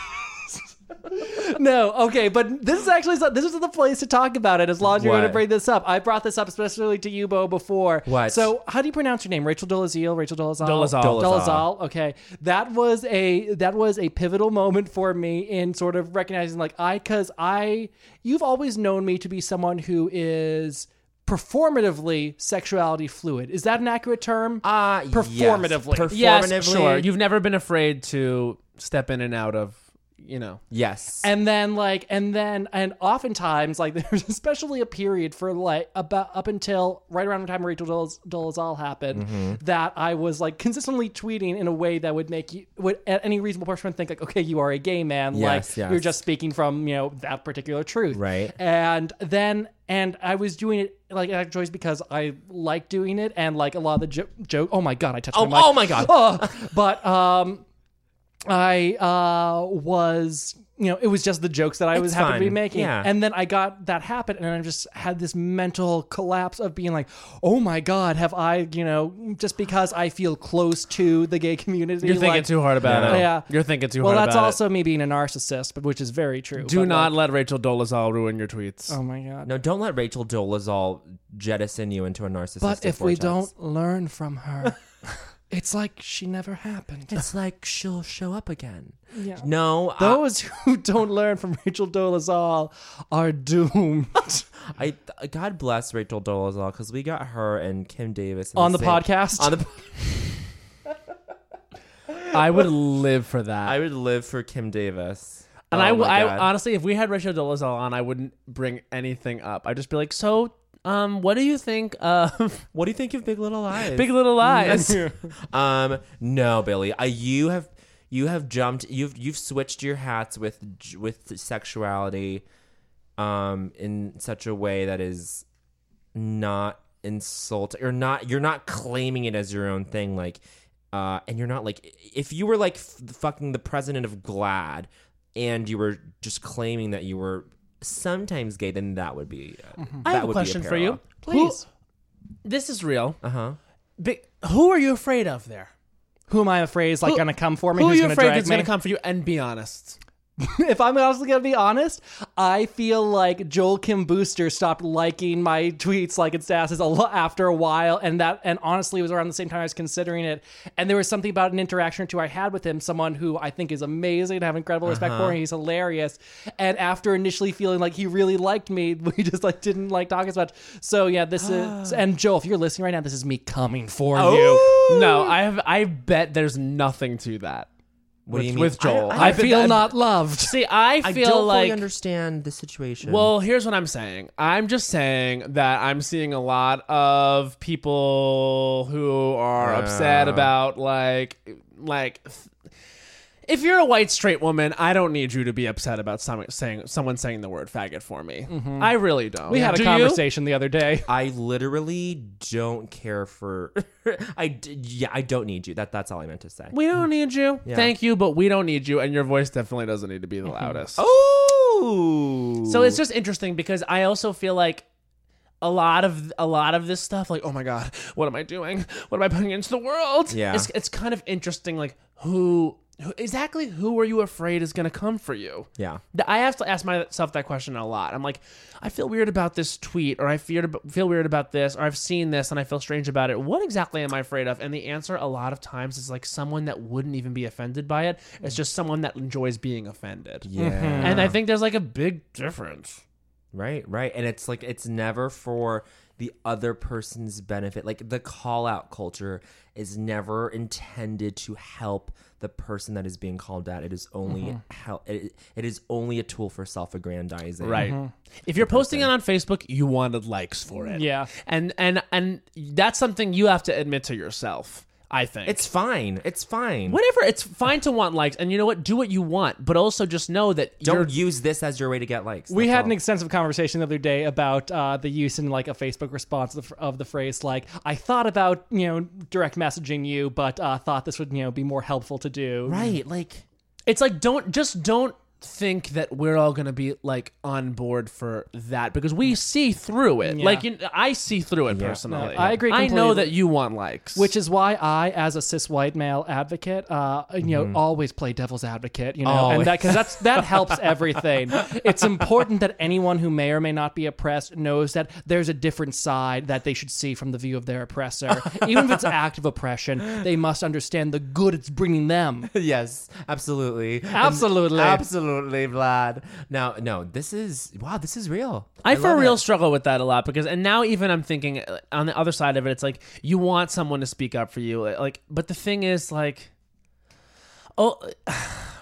No, okay, but this is actually this is the place to talk about it. As long as you're going to What? bring this up, I brought this up especially to you, Bo, before. What? So, how do you pronounce your name? Rachel Dolezal? Rachel Dolezal? Dolezal. Dolezal. Dolezal. Okay, that was a that was a pivotal moment for me in sort of recognizing, like, I because I you've always known me to be someone who is performatively sexuality fluid. Is that an accurate term? Uh, Performatively. Yes. Yes, Performatively. sure. You've never been afraid to step in and out of you know. Yes. And then like and then and oftentimes like there's especially a period for like about up until right around the time Rachel Dolez- Dolezal happened Mm-hmm. that I was like consistently tweeting in a way that would make you would any reasonable person think like, okay, you are a gay man, Yes, like yes. you're just speaking from, you know, that particular truth. Right. And then and I was doing it like at Joyce because I like doing it and like a lot of the jo- joke oh my god, I touched Oh, my mic. oh my God. Oh, but um I uh, was, you know, it was just the jokes that I was It's happy to be fun. making. Yeah. And then I got that happen and I just had this mental collapse of being like, oh my God, have I, you know, just because I feel close to the gay community. You're thinking like, too hard about Yeah. it. Yeah. You're thinking too Well, hard that's about also me being a narcissist, but which is very true. it. Do but, not like, let Rachel Dolezal ruin your tweets. oh my God. No, don't let Rachel Dolezal jettison you into a narcissistic But if we vortex. don't learn from her, it's like she never happened. It's like she'll show up again. Yeah. No, I, Those who don't learn from Rachel Dolezal are doomed. I God bless Rachel Dolezal because we got her and Kim Davis in On the same- podcast? On the, I would live for that. I would live for Kim Davis. and Oh I, my I God. honestly, if we had Rachel Dolezal on, I wouldn't bring anything up. I'd just be like, so, um, what do you think of What do you think of Big Little Lies? Big Little Lies? Um, no, Billy. I, you have you have jumped. You've you've switched your hats with with sexuality, um, in such a way that is not insulting or not. You're not claiming it as your own thing. Like, uh, and you're not like if you were like f- fucking the president of GLAAD, and you were just claiming that you were sometimes gay, then that would be. Uh, I that have a would question be a for you. Please. Who- this is real. Uh huh. Big, who are you afraid of there? Who am I afraid is like Who- going to come for me? Who are Who's you going to afraid drag that's me? going to come for you? And be honest. If I'm honestly going to be honest, I feel like Joel Kim Booster stopped liking my tweets, like its statuses, a lot after a while, and that, and honestly, it was around the same time I was considering it. And there was something about an interaction or two I had with him, someone who I think is amazing, I have incredible respect Uh-huh. for, and he's hilarious. And after initially feeling like he really liked me, we just like didn't like talking as much. So yeah, this is, and Joel, if you're listening right now, this is me coming for you. No, I have. I bet there's nothing to that. What with, do you mean? with Joel? I- I bet feel that- not loved. See, I I feel don't like. fully understand the situation. Well, here's what I'm saying. I'm just saying that I'm seeing a lot of people who are Yeah. upset about like like if you're a white straight woman, I don't need you to be upset about someone saying someone saying the word faggot for me. I really don't. We had a Do you? conversation the other day. I literally don't care for. I d- yeah, I don't need you. That that's all I meant to say. We don't need you. Yeah. Thank you, but we don't need you, and your voice definitely doesn't need to be the loudest. Oh, So it's just interesting because I also feel like a lot of a lot of this stuff, like, oh my god, what am I doing? What am I putting into the world? Yeah. it's, it's kind of interesting. Like who, who exactly who are you afraid is going to come for you? yeah. Th- I have to ask myself that question a lot. I'm like, I feel weird about this tweet, or I feel feel weird about this, or I've seen this and I feel strange about it. What exactly am I afraid of? And the answer a lot of times is like someone that wouldn't even be offended by it. It's just someone that enjoys being offended. Yeah. And I think there's like a big difference. Right, right. And it's like it's never for the other person's benefit. Like the call out culture is never intended to help the person that is being called out. It is only help it, it is only a tool for self-aggrandizing. Right. If you're posting it on Facebook, you wanted likes for it. Yeah. And and and that's something you have to admit to yourself, I think. It's fine. It's fine. whatever, it's fine to want likes, and you know what? Do what you want, but also just know that Don't you're use this as your way to get likes. We That's had all. an extensive conversation the other day about uh, the use in like a Facebook response of the, of the phrase like, I thought about, you know, direct messaging you, but uh, thought this would, you know, be more helpful to do. right. Like it's like don't just don't think that we're all going to be like on board for that because we see through it. Yeah. Like you, I see through it Yeah. personally. No, I agree I know completely. that you want likes. Which is why I, as a cis white male advocate, uh, you know, always play devil's advocate, you know, Always. and that because that's that helps everything. It's important that anyone who may or may not be oppressed knows that there's a different side that they should see from the view of their oppressor, even if it's active oppression. They must understand the good it's bringing them. yes, absolutely. Absolutely. And- absolutely, Vlad. Now, no, this is wow, this is real. I, for love real it. struggle with that a lot because, and now even I'm thinking uh, on the other side of it, it's like you want someone to speak up for you, like, but the thing is, like, oh,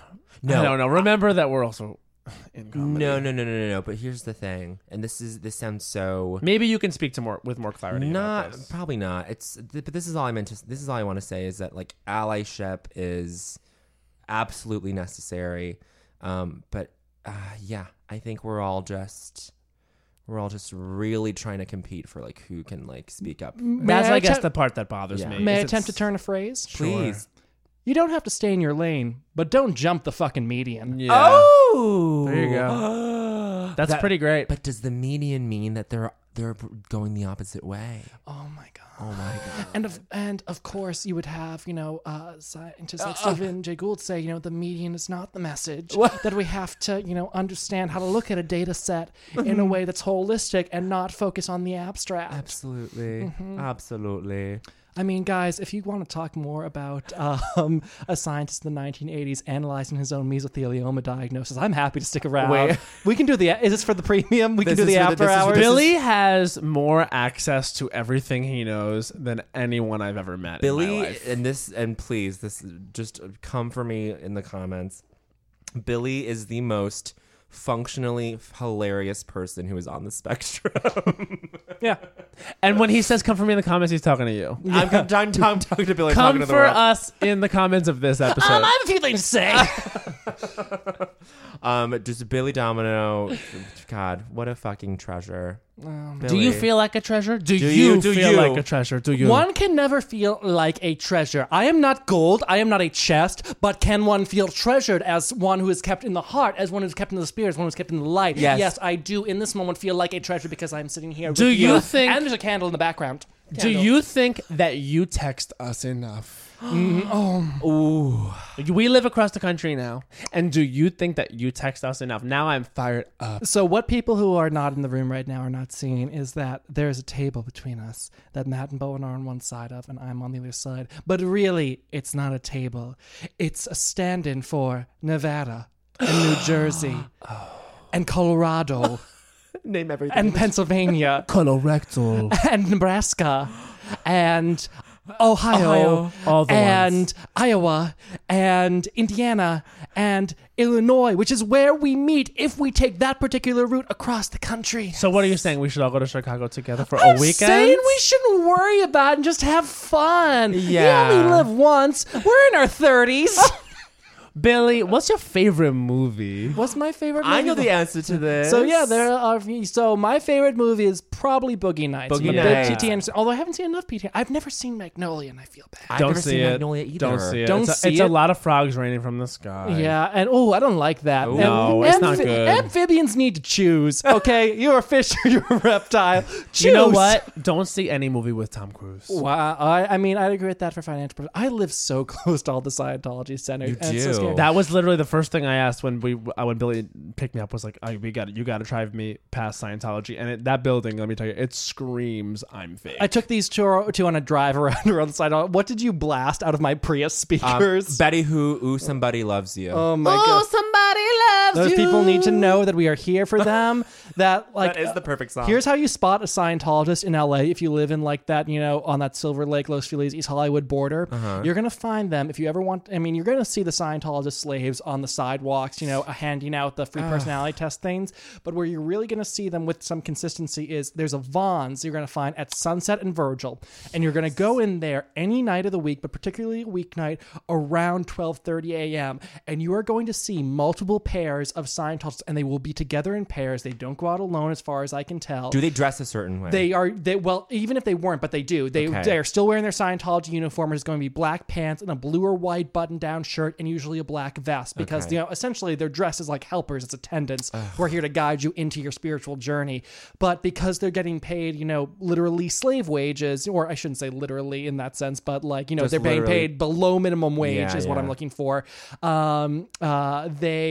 No, I don't know. Remember that we're also in comedy. No, no, no, no, no, no. But here's the thing, and this is this sounds so. Maybe you can speak to more with more clarity. Not about this. probably not. It's th- but this is all I meant to. This is all I want to say is that like allyship is absolutely necessary. Um, but uh, yeah, I think we're all just. We're all just really trying to compete for like who can like speak up. That's I I guess attempt- the part that bothers Yeah. me. May I is attempt to it's- turn a phrase? Please. You don't have to stay in your lane, but don't jump the fucking median. Yeah. Oh, There you go. That's That- pretty great. But does the median mean that they're they're going the opposite way? Oh my god. Oh my god. And of and of course you would have, you know, uh, scientists like Stephen Jay Gould say, you know, the median is not the message. That we have to, you know, understand how to look at a data set in a way that's holistic and not focus on the abstract. Absolutely, absolutely. I mean, guys, if you want to talk more about um, a scientist in the nineteen eighties analyzing his own mesothelioma diagnosis, I'm happy to stick around. Wait. We can do the. Is this for the premium? We This can do is the for the- after this is for- hours. this is- Billy has more access to everything he knows than anyone I've ever met. in my Billy, life. and this, and please, this just come for me in the comments. Billy is the most functionally hilarious person who is on the spectrum. Yeah. And when he says "come for me" in the comments, he's talking to you. I'm, I'm, I'm, I'm talking to Billy. Come talking to the for world. us in the comments of this episode. Um, I have a few things to say. Um, just Billy Domino. God, what a fucking treasure. Do you feel like a treasure? Do, Do you, you? Do feel you? like a treasure? Do you? One can never feel like a treasure. I am not gold. I am not a chest. But can one feel treasured as one who is kept in the heart, as one who is kept in the spirit, as one who is kept in the light? Yes. Yes, I do in this moment feel like a treasure because I'm sitting here Do with you you. think- And there's a candle in the background. Do you think that you text us enough? Ooh. We live across the country now. And do you think that you text us enough? Now I'm fired up. So what people who are not in the room right now are not seeing is that there's a table between us that Matt and Bowen are on one side of and I'm on the other side. But really, it's not a table. It's a stand-in for Nevada and New Jersey and Colorado Name everything. and Pennsylvania Colorectal. and Nebraska and Ohio, Ohio. All the and ones. Iowa and Indiana and Illinois, which is where we meet if we take that particular route across the country. So what are you saying? We should all go to Chicago together for I'm a weekend? saying we shouldn't worry about it and just have fun. Yeah. You only live once. We're in our thirties. Billy, what's your favorite movie? What's my favorite movie? I know the answer to this. So yeah, there are. So my favorite movie is probably Boogie Nights. Boogie I'm a Nights. big P T Anderson, although I haven't seen enough P T. I've never seen Magnolia, and I feel bad. I've Don't never see seen it. Magnolia either. Don't see it. Don't it's a, see it's it. a lot of frogs raining from the sky. Yeah, and oh, I don't like that. Ooh. No, it's not good. Amphibians need to choose. Okay, you're a fish or you're a reptile. Choose. You know what? Don't see any movie with Tom Cruise. Wow, I, I mean, I agree with that for financial purposes. I live so close to all the Scientology centers. You and it's so do. scary. That was literally the first thing I asked when we uh, when Billy picked me up. Was like, oh, we got you got to drive me past Scientology, and it, that building. Let me tell you, it screams I'm fake. I took these two, two on a drive around around the side. What did you blast out of my Prius Um, speakers? Betty Who, Ooh, Somebody Loves You. oh my god! somebody loves Those people need to know that we are here for them. That like That is the perfect song. Here's how you spot a Scientologist in L A if you live in like that, you know, on that Silver Lake, Los Feliz, East Hollywood border. Uh-huh. You're going to find them if you ever want. I mean, you're going to see the Scientologist slaves on the sidewalks, you know, handing out the free personality test things. But where you're really going to see them with some consistency is there's a Vons you're going to find at Sunset and Virgil. And you're going to go in there any night of the week, but particularly a weeknight around twelve thirty a.m. And you are going to see multiple pairs of Scientologists, and they will be together in pairs. They don't go out alone as far as I can tell. Do they dress a certain way? They are they well, even if they weren't, but they do. They Okay. they are still wearing their Scientology uniform. There's going to be black pants and a blue or white button-down shirt, and usually a black vest because Okay. you know essentially they're dressed as like helpers, as attendants who are here to guide you into your spiritual journey. But because they're getting paid, you know, literally slave wages, or I shouldn't say literally in that sense, but like you know Just they're being literally. paid below minimum wage Yeah, is what yeah. I'm looking for. Um, uh, they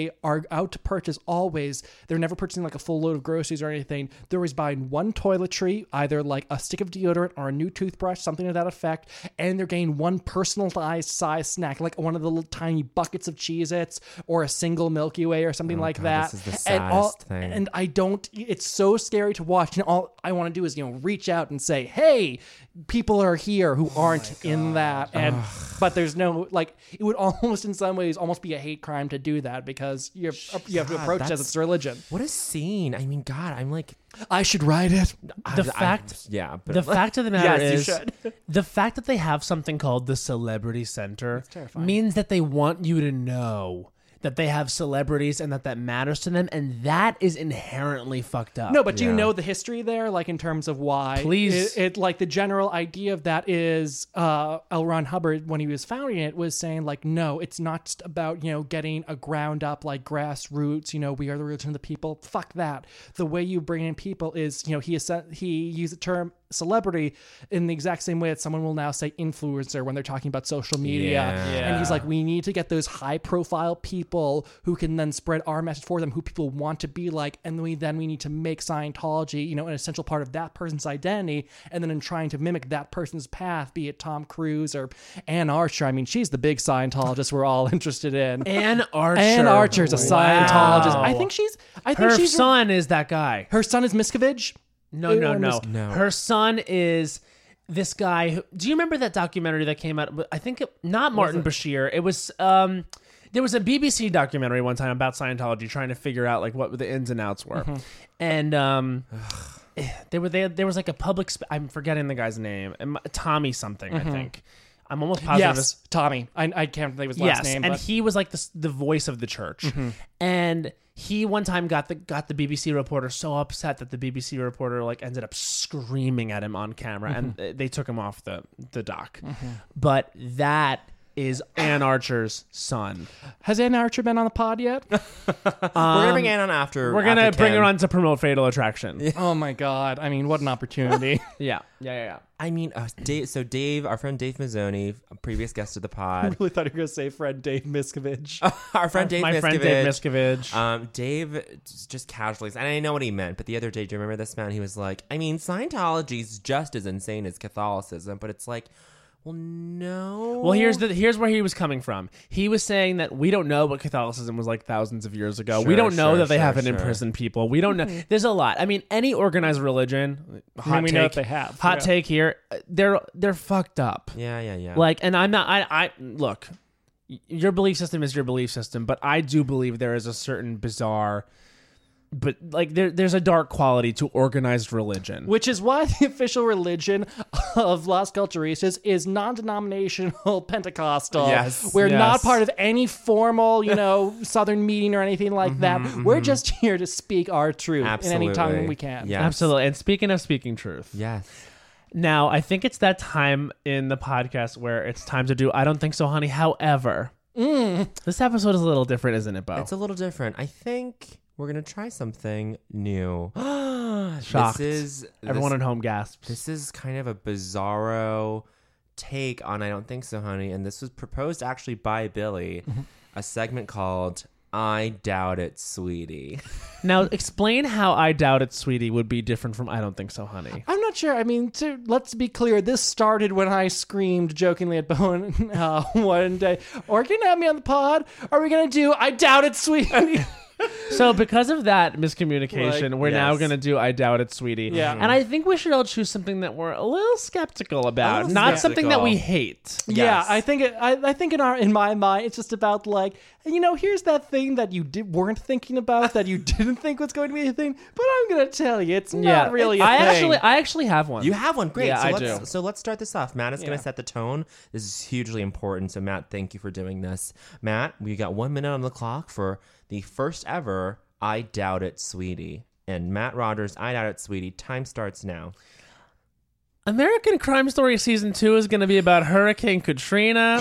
they are out to purchase always, they're never purchasing like a full load of groceries or anything. They're always buying one toiletry, either like a stick of deodorant or a new toothbrush, something to that effect. And they're getting one personalized size snack, like one of the little tiny buckets of Cheez-Its or a single Milky Way or something Oh, like God, that. this is the and all, saddest thing. And I don't, it's so scary to watch. And all I want to do is, you know, reach out and say, hey, people are here who aren't in that. And, but there's no, like, it would almost in some ways almost be a hate crime to do that because you're, you have to God, approach it as that's- it's religion. What a scene. I mean, God, I'm like, I should write it. The I- fact, I, yeah, but the fact of the matter Yes, you is, should. the fact that they have something called the Celebrity Center terrifying. means that they want you to know that they have celebrities and that that matters to them, and that is inherently fucked up. No, but do you Yeah. know the history there, like in terms of why? Please. It, it like the general idea of that is uh, L. Ron Hubbard, when he was founding it, was saying like, no, it's not just about, you know, getting a ground up like grassroots. You know, we are the religion of the people. Fuck that. The way you bring in people is, you know, he is, he used the term celebrity in the exact same way that someone will now say influencer when they're talking about social media. Yeah. And he's like, we need to get those high profile people who can then spread our message for them, who people want to be like. And then we, then we need to make Scientology, you know, an essential part of that person's identity. And then in trying to mimic that person's path, be it Tom Cruise or Ann Archer. I mean, she's the big Scientologist we're all interested in. Ann Archer. Ann Archer's a Scientologist. I Wow. think she's, I think Her she's, son is that guy. her son is Miscavige. No, no, Or no. Mis- No. Her son is this guy. Who, do you remember that documentary that came out? I think it, not Martin Bashir. It was. Um, there was a B B C documentary one time about Scientology, trying to figure out like what the ins and outs were, and um, they were they, there was like a public. Sp- I'm forgetting the guy's name. Um, Tommy something, I think. I'm almost positive. Yes, Tommy. I, I can't think of his Yes, last name. and but he was like the the voice of the church, and he one time got the got the B B C reporter so upset that the B B C reporter like ended up screaming at him on camera, and th- they took him off the the dock. But that is Ann Archer's son. Has Ann Archer been on the pod yet? we're gonna bring Ann on after. We're gonna after bring her Ken. on to promote Fatal Attraction. Oh my God. I mean, what an opportunity. Yeah, yeah, yeah, yeah. I mean, uh, Dave, so Dave, our friend Dave Mazzoni, a previous guest of the I pod, really thought you were going to say friend Dave Miscavige. our friend Dave My Miscavige, friend Dave Miscavige. Um, Dave just casually, and I know what he meant, but the other day, do you remember this man? He was like, I mean, Scientology's just as insane as Catholicism, but it's like, well, no. Well, here's the here's where he was coming from. He was saying that we don't know what Catholicism was like thousands of years ago. we Sure, don't know sure, that they sure, haven't sure. imprisoned people. We don't know. There's a lot. I mean, any organized religion. Hot I mean, we take, know that they have, Hot yeah. take here. uh, They're they're fucked up. Yeah, yeah, yeah. Like, and I'm not. I I look. y- Your belief system is your belief system, but I do believe there is a certain bizarre. But like there, there's a dark quality to organized religion. Which is why the official religion of Las Culturistas is non-denominational Pentecostal. Yes, We're yes. not part of any formal, you know, Southern meeting or anything like that. We're just here to speak our truth in any tongue Absolutely. we can. Yes. Absolutely. And speaking of speaking truth, Yes. now I think it's that time in the podcast where it's time to do I Don't Think So, Honey. However, this episode is a little different, isn't it, Bo? It's a little different. I think we're gonna try something new. Shocked. This is Everyone this, at home gasps. this is kind of a bizarro take on I Don't Think So, Honey, and this was proposed actually by Billy, a segment called I Doubt It, Sweetie. Now, explain how I Doubt It, Sweetie would be different from I Don't Think So, Honey. I'm not sure. I mean, to, let's be clear. This started when I screamed jokingly at Bowen uh, one day, "Are you gonna have me on the pod? Are we gonna do I Doubt It, Sweetie?" So because of that miscommunication, Like, we're now yes. going to do I Doubt It, Sweetie. Yeah. And I think we should all choose something that we're a little skeptical about. little Not something that we skeptical. hate. Yeah, Yes. I think it, I, I think in our in my mind, it's just about like, you know, here's that thing that you did, weren't thinking about, that you didn't think was going to be a thing, but I'm gonna tell you, it's not really a I thing. actually I actually have one. You have one, great. Yeah, so I let's, do. So let's start this off. Matt is Yeah. going to set the tone. This is hugely important. So Matt, thank you for doing this. Matt, we got one minute on the clock for the first ever I Doubt It, Sweetie. And Matt Rogers, I Doubt It, Sweetie. Time starts now. American Crime Story Season two is going to be about Hurricane Katrina.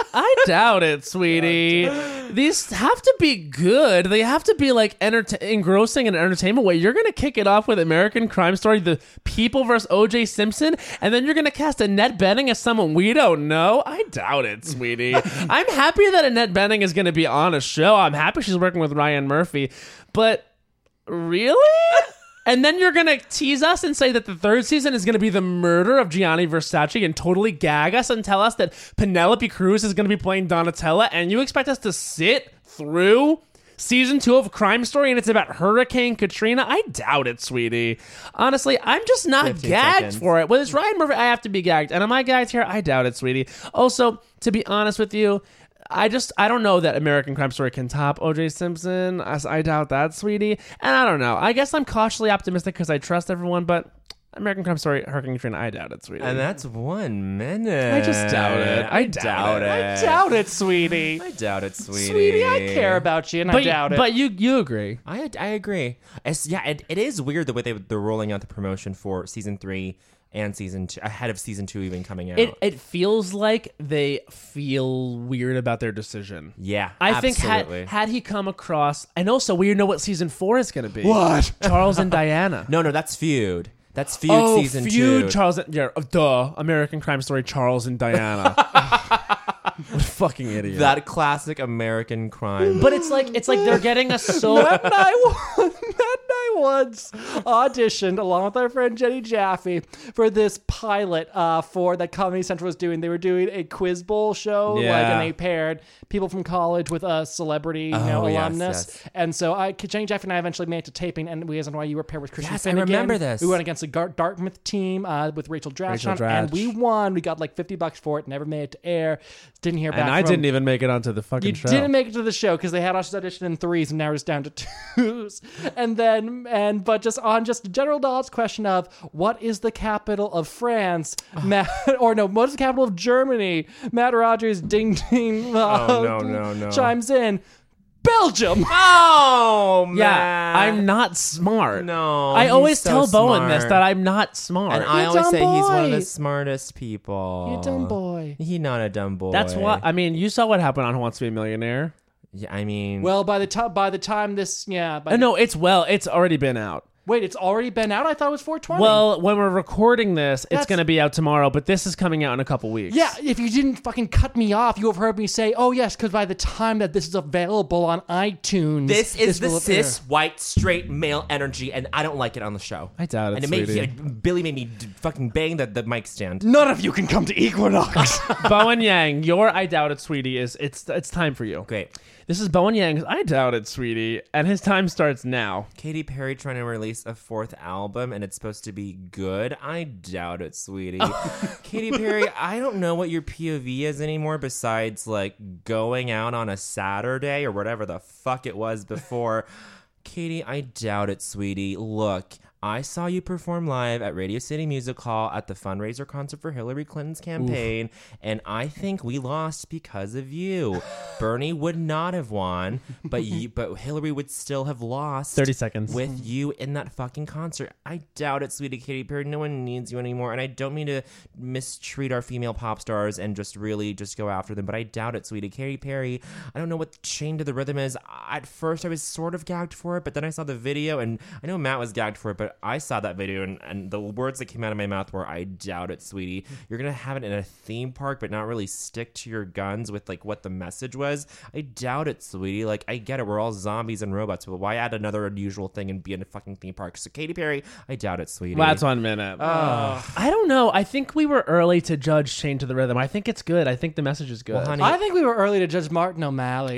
I doubt it, sweetie. These have to be good. They have to be like enter- engrossing in an entertainment way. You're gonna kick it off with American Crime Story, The People versus O J Simpson, and then you're gonna cast Annette Bening as someone we don't know. I doubt it, sweetie. I'm happy that Annette Bening is gonna be on a show. I'm happy she's working with Ryan Murphy, but really? And then you're going to tease us and say that the third season is going to be the murder of Gianni Versace and totally gag us and tell us that Penelope Cruz is going to be playing Donatella, and you expect us to sit through season two of Crime Story and it's about Hurricane Katrina? I doubt it, sweetie. Honestly, I'm just not gagged seconds. for it. When it's Ryan Murphy, I have to be gagged. And am I gagged here? I doubt it, sweetie. Also, to be honest with you, I just, I don't know that American Crime Story can top O J Simpson. I, I doubt that, sweetie. And I don't know. I guess I'm cautiously optimistic because I trust everyone, but American Crime Story, Hurricane Katrina, I doubt it, sweetie. And that's one minute. I just doubt it. I doubt it. I doubt it, sweetie. I doubt it, sweetie. Sweetie, I care about you, and but, I doubt it. But you, you agree. I I agree. It's, yeah, it, it is weird the way they, they're rolling out the promotion for season three and season two, ahead of season two even coming out. It it feels like they feel weird about their decision. yeah, I absolutely. think had had he come across, and also we know what season four is going to be. What? Charles and Diana. No, no, that's Feud. That's Feud oh, season feud, two. Charles and yeah, duh, American Crime Story, Charles and Diana. What a fucking idiot. That classic American crime. But it's like it's like they're getting us so. Matt and I, Matt and I once auditioned along with our friend Jenny Jaffe for this pilot uh, for that Comedy Central was doing. They were doing a quiz bowl show, like, Yeah. and they paired people from college with a celebrity, you know, Oh, yes, alumnus. yes. And so I, Jenny Jaffe and I eventually made it to taping, and we as N Y U were paired with Christian Yes, I Finnegan. remember this. We went against the Gar- Dartmouth team uh, with Rachel Dratch, Rachel on, Dratch. and we won. We got like fifty bucks for it. Never made it to air. Didn't hear back. And I from didn't even make it onto the fucking you show. didn't make it to the show because they had us audition in threes and now we're just down to twos. And then, and but just on just a general knowledge question of what is the capital of France? Matt, or no, what is the capital of Germany? Matt Rogers, ding ding, uh, Oh, no, no, no. chimes in. Belgium. Oh, man. Yeah, I'm not smart. No. I he's always so tell Bowen this smart. that I'm not smart. And I You always dumb say he's one of boy. the smartest people. You dumb boy. He not a dumb boy. That's what I mean. You saw what happened on Who Wants to Be a Millionaire. Yeah, I mean, Well, by the time by the time this, yeah. By Uh, no, it's well, it's already been out. Wait, it's already been out. I thought it was four twenty. Well, when we're recording this, it's That's- going to be out tomorrow, but this is coming out in a couple weeks. yeah, if you didn't fucking cut me off, you have heard me say, "Oh yes," because by the time that this is available on iTunes, this is the will appear. cis white straight male energy, and I don't like it on the show. I doubt it, And it made sweetie. Billy made me d- fucking bang the, the mic stand. None of you can come to Equinox. Bowen Yang, your I doubt it, sweetie, is it's it's time for you. Great. This is Bowen Yang's I doubt it, sweetie, and his time starts now. Katy Perry trying to release a fourth album and it's supposed to be good. I doubt it, sweetie. Katy Perry, I don't know what your P O V is anymore besides like going out on a Saturday or whatever the fuck it was before. Katy, I doubt it, sweetie. Look, I saw you perform live at Radio City Music Hall at the fundraiser concert for Hillary Clinton's campaign, Oof. and I think we lost because of you. Bernie would not have won, but you, but Hillary would still have lost. thirty seconds. With you in that fucking concert. I doubt it, sweetie Katy Perry. No one needs you anymore, and I don't mean to mistreat our female pop stars and just really just go after them, but I doubt it, sweetie Katy Perry. I don't know what Chain to the Rhythm is. At first, I was sort of gagged for it, but then I saw the video, and I know Matt was gagged for it, but I saw that video, and, and the words that came out of my mouth were, I doubt it, sweetie. You're going to have it in a theme park, but not really stick to your guns with, like, what the message was. I doubt it, sweetie. Like, I get it. We're all zombies and robots, but why add another unusual thing and be in a fucking theme park? So, Katy Perry, I doubt it, sweetie. That's one minute. I don't know. I think we were early to judge Chain to the Rhythm. I think it's good. I think the message is good. Well, honey, I think we were early to judge Martin O'Malley.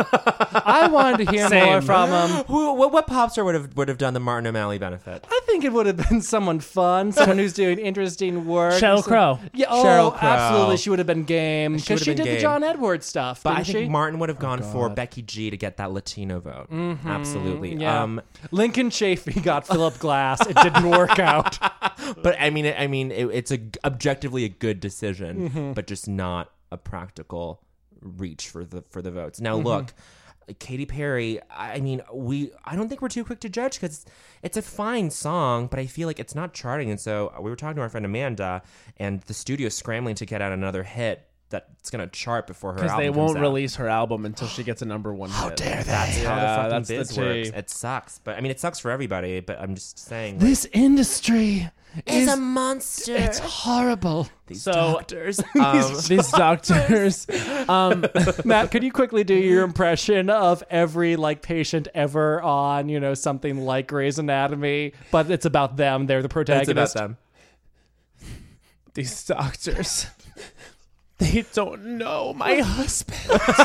I wanted to hear Same. more from him. Who, what, what pop star would have would have done the Martin O'Malley benefit? I think it would have been someone fun, someone who's doing interesting work. Sheryl So- Crow. Yeah, oh, Sheryl Crow. absolutely. She would have been game She because would she, have been did the game. John Edwards stuff. But didn't I think she? Martin would have gone for Becky G to get that Latino vote. Absolutely. Yeah. Um, Lincoln Chafee got Philip Glass. It didn't work out. but I mean, I mean, it, it's a objectively a good decision, but just not a practical reach for the for the votes. Now, look. Katy Perry, I mean, we I don't think we're too quick to judge because it's a fine song, but I feel like it's not charting. And so we were talking to our friend Amanda, and the studio's scrambling to get out another hit that's gonna chart before her Because album they comes won't out. release her album until she gets a number one hit. That's Yeah, how the fucking that's the biz tea. works. It sucks, but I mean, it sucks for everybody. But I'm just saying, like, This industry is a monster. it's horrible. These So- doctors. um, These doctors. um, Matt, could you quickly do your impression of every like patient ever on, you know, something like Grey's Anatomy, but it's about them. They're the it's protagonist. about them. these doctors. They don't know my husband.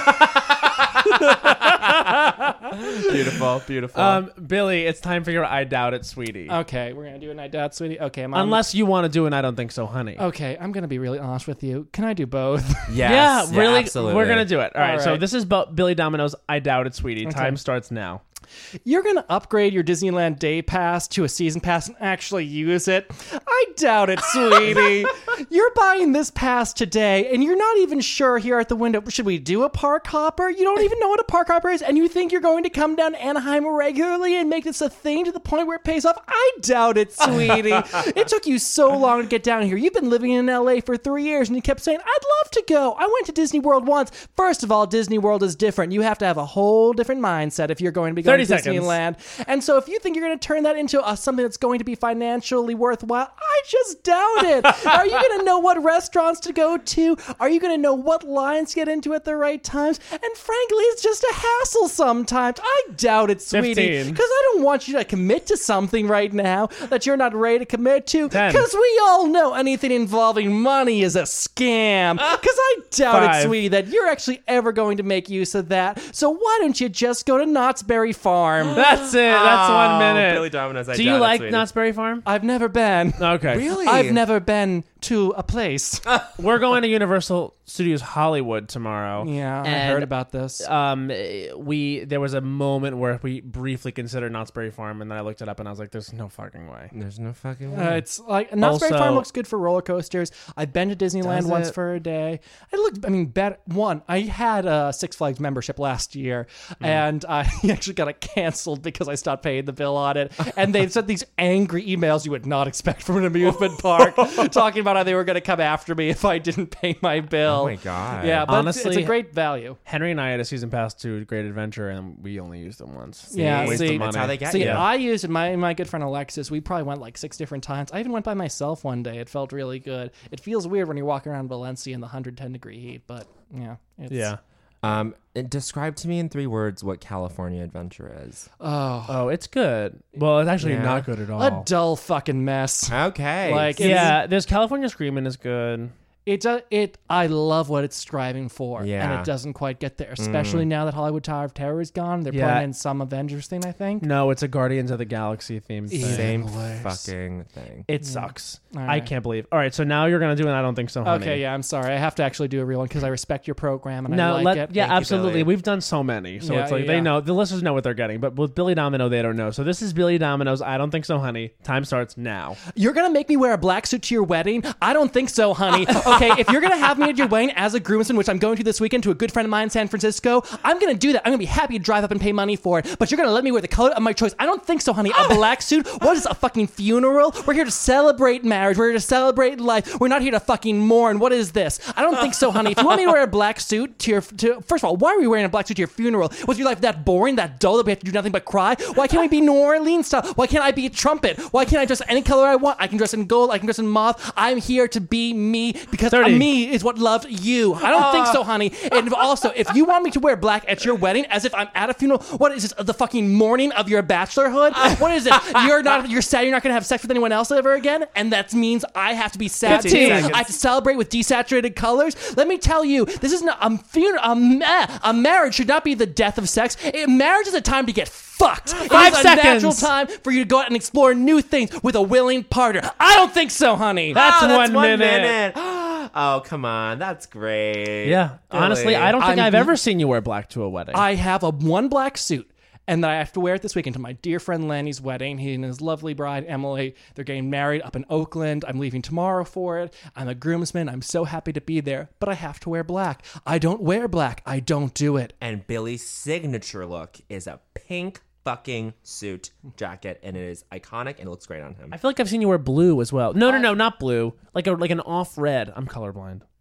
Beautiful, beautiful. Um, Billy, it's time for your I doubt it, sweetie. Okay, we're gonna do an I doubt, sweetie. Okay, I'm Unless you want to do an I don't think so, honey. Okay, I'm gonna be really honest with you. Can I do both? yes, yeah, really. absolutely. We're gonna do it. All right. All So right. this is Bo- Billy Domino's I doubt it, sweetie. Time starts now. You're gonna upgrade your Disneyland Day Pass to a season pass and actually use it? I doubt it, sweetie. You're buying this pass today, and you're not even sure here at the window. Should we do a park hopper? You don't even know what a park hopper is, and you think you're going to come down to Anaheim regularly and make this a thing to the point where it pays off? I doubt it, sweetie. It took you so long to get down here. You've been living in L A for three years, and you kept saying, "I'd love to go." I went to Disney World once. First of all, Disney World is different. You have to have a whole different mindset if you're going to be going to thirty seconds. Disneyland. And so if you think you're going to turn that into uh, something that's going to be financially worthwhile, I just doubt it. Are you going to know what restaurants to go to? Are you going to know what lines to get into at the right times? And frankly, it's just a hassle sometimes. I doubt it, sweetie. fifteen. Because I don't want you to commit to something right now that you're not ready to commit to. ten. Because we all know anything involving money is a scam. Because I doubt Five. it, sweetie, that you're actually ever going to make use of that. So why don't you just go to Knott's Berry Farm? That's it. That's one Oh, minute. Billy Domino's, I Do you doubt it, like sweetie. Knott's Berry Farm? I've never been. Okay. Really? I've never been to a place. We're going to Universal Studios Hollywood tomorrow. Yeah, I And, heard about this. Um, we there was a moment where we briefly considered Knott's Berry Farm, and then I looked it up, and I was like, "There's no fucking way." There's no fucking way. Uh, it's like Knott's Berry Also- Farm looks good for roller coasters. I've been to Disneyland Does once it? for a day. It looked, I mean, better. One, I had a Six Flags membership last year, Hmm. and I actually got it canceled because I stopped paying the bill on it. And they sent these angry emails you would not expect from an amusement park, talking about how they were going to come after me if I didn't pay my bill. Oh my God. Yeah, but it's- it's Honestly- a great value. Henry and I had a season pass to Great Adventure, and we only used them once. Yeah, waste see- of money. That's how they get See, you. I used it. My my good friend Alexis. We probably went like six different times. I even went by myself one day. It felt really good. It feels weird when you're walking around Valencia in the one hundred ten degree heat, but yeah, it's, Yeah. Um, and describe to me in three words what California Adventure is. Oh, Oh, it's good. Well, it's actually Yeah. not good at all. a dull fucking mess. Okay. Like, it's- yeah, there's California Screaming is good. It does. It. I love what it's striving for, and Yeah. it doesn't quite get there. Especially now that Hollywood Tower of Terror is gone. They're Yeah. putting in some Avengers thing. I think. No, it's a Guardians of the Galaxy themed thing. Same worse. fucking thing. It sucks. All I right. can't believe. All right, so now you're gonna do an I don't think so, honey. Okay, yeah, I'm sorry. I have to actually do a real one because I respect your program and I No, like let, it. yeah, Thank you, absolutely. Billy. We've done so many, so Yeah, it's like yeah, they yeah. know the listeners know what they're getting. But with Billy Domino, they don't know. So this is Billy Domino's I don't think so, honey. Time starts now. You're gonna make me wear a black suit to your wedding? I don't think so, honey. Okay, if you're gonna have me at your wedding as a groomsman, which I'm going to this weekend to a good friend of mine in San Francisco, I'm gonna do that. I'm gonna be happy to drive up and pay money for it. But you're gonna let me wear the color of my choice? I don't think so, honey. A black suit? What is a fucking funeral? We're here to celebrate marriage. We're here to celebrate life. We're not here to fucking mourn. What is this? I don't think so, honey. If you want me to wear a black suit to your, to, first of all, why are we wearing a black suit to your funeral? Was your life that boring, that dull that we have to do nothing but cry? Why can't we be New Orleans style? Why can't I be a trumpet? Why can't I dress any color I want? I can dress in gold. I can dress in mauve. I'm here to be me because thirty. me is what loved you. I don't think so, honey. And also, if you want me to wear black at your wedding as if I'm at a funeral, what is this? The fucking morning of your bachelorhood? What is it? You're not. You're sad. You're not gonna have sex with anyone else ever again, and that means I have to be sad too. fifteen I seconds. have to celebrate with desaturated colors. Let me tell you, this is not a funeral. A, ma- a marriage should not be the death of sex. It, marriage is a time to get fucked. Five it is seconds. a natural time for you to go out and explore new things with a willing partner. I don't think so, honey. That's, Oh, one, minute. Oh, come on. That's great. Yeah, Billy. honestly, I don't think I'm- I've ever seen you wear black to a wedding. I have a one black suit, and that I have to wear it this weekend to my dear friend Lenny's wedding. He and his lovely bride Emily, they're getting married up in Oakland. I'm leaving tomorrow for it. I'm a groomsman. I'm so happy to be there, but I have to wear black. I don't wear black. I don't do it. And Billy's signature look is a pink fucking suit jacket, and it is iconic and it looks great on him. I feel like I've seen you wear blue as well. No, no, no, not blue. Like a like an off red. I'm colorblind.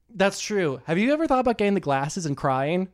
That's true. Have you ever thought about getting the glasses and crying?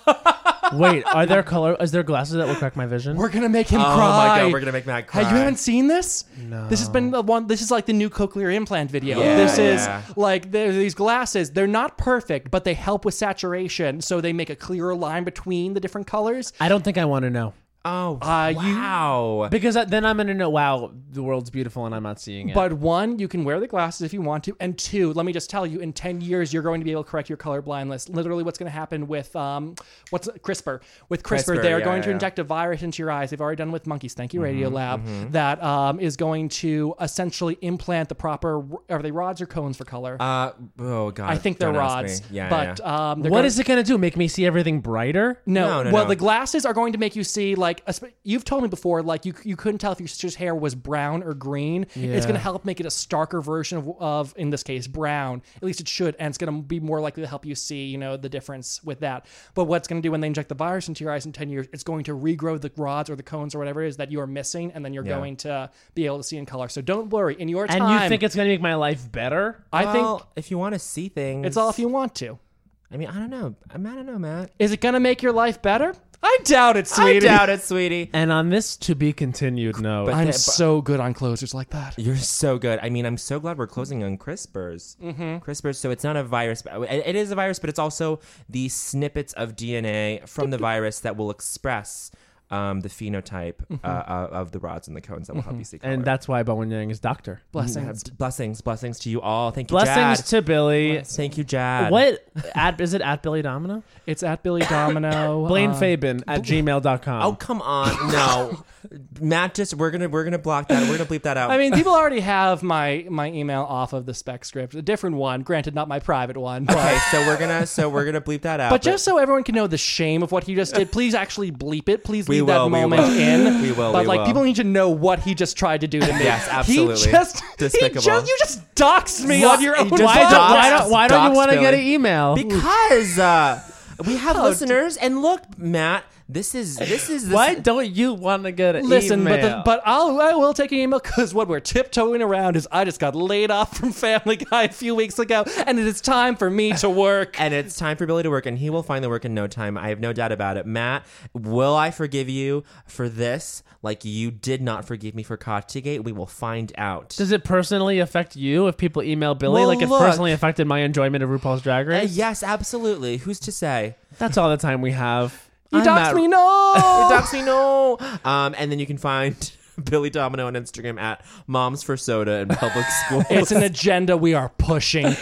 Wait, are there color? Is there glasses that will correct my vision? We're gonna make him Oh cry. my god, we're gonna make Matt cry. Hey, you haven't seen this? No. This has been the one. This is like the new cochlear implant video. Yeah, this is yeah. like there's these glasses. They're not perfect, but they help with saturation, so they make a clearer line between the different colors. I don't think I want to know. Oh, Uh, you- wow. Because then I'm going to know, wow, the world's beautiful and I'm not seeing it. But one, you can wear the glasses if you want to, and two, let me just tell you, in ten years, you're going to be able to correct your color blindness. Literally, what's going to happen with um, what's CRISPR? With CRISPR, CRISPR, they are yeah, going to yeah. inject a virus into your eyes. They've already done it with monkeys. Thank you, Mm-hmm, Radiolab. That um, is going to essentially implant the proper. Are they rods or cones for color? Uh, oh god. I think they're don't ask rods. me. Yeah, but yeah. Um, they're what gonna- is it going to do? Make me see everything brighter? No, No, no, well, no. the glasses are going to make you see like a sp- you've told me before, like you you couldn't tell if your sister's hair was brown or green. It's Yeah. going to help make it a starker version of, of, in this case, brown. At least it should, and it's going to be more likely to help you see, you know, the difference with that. But what's going to do when they inject the virus into your eyes in ten years? It's going to regrow the rods or the cones or whatever it is that you are missing, and then you're Yeah. going to be able to see in color. So don't worry. In your And time, you think it's going to make my life better? I Well, think if you want to see things, it's all if you want to. I mean, I don't know. I mean, I don't know, Matt. Is it going to make your life better? I doubt it, I sweetie. doubt it, sweetie. And on this to be continued note, But- I'm But- so good on closers like that. You're so good. I mean, I'm so glad we're closing on CRISPRs. Mm-hmm. CRISPRs, so it's not a virus. But it it is a virus, but it's also the snippets of D N A from the virus that will express um, the phenotype uh, uh, of the rods and the cones that will help you see color. and that's why Bowen Yang is doctor. Blessings. blessings, blessings to you all. Thank you, Blessings Jad. to Billy. Thank you, Jad. What at is it at Billy Domino? It's at Billy Domino. Blaine uh, Fabin at gmail dot com. Oh, come on. No. Matt, just we're gonna we're gonna block that. We're gonna bleep that out. I mean, people already have my my email off of the spec script, a different one, granted, not my private one. But, okay, so we're gonna so we're gonna bleep that out. but just so everyone can know the shame of what he just did, please actually bleep it. Please We leave will, that we moment will. in. We will, But we like, will. people need to know what he just tried to do to me. Yes, absolutely. He just, he Despicable. just you just doxed me What? on your He own. just why, doxed- do, podcast. why don't why don't you doxed want to get an Billy. email? because uh, we have Oh, listeners, and look, Matt, this is this is this Why don't you want to get an Listen, email? but the, but I'll I will take an email because what we're tiptoeing around is I just got laid off from Family Guy a few weeks ago, and it is time for me to work. and it's time for Billy to work, and he will find the work in no time. I have no doubt about it. Matt, will I forgive you for this? Like you did not forgive me for Cottygate? We will find out. Does it personally affect you if people email Billy? Well, like it look. personally affected my enjoyment of RuPaul's Drag Uh, Race? yes, absolutely. Who's to say? That's all the time we have. You I'm doxed Matt- me, no. Dox me, no. Um, and then you can find Billy Domino on Instagram at Moms for Soda in public school. It's an agenda we are pushing.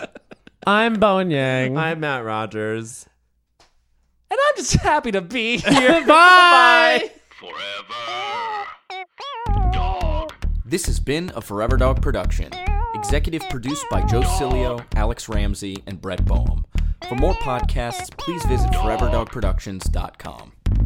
I'm Bowen Yang. I'm Matt Rogers. And I'm just happy to be here. Bye. Forever Dog. This has been a Forever Dog production. Executive produced by Joe Cilio, Alex Ramsey, and Brett Boehm. For more podcasts, please visit forever dog productions dot com.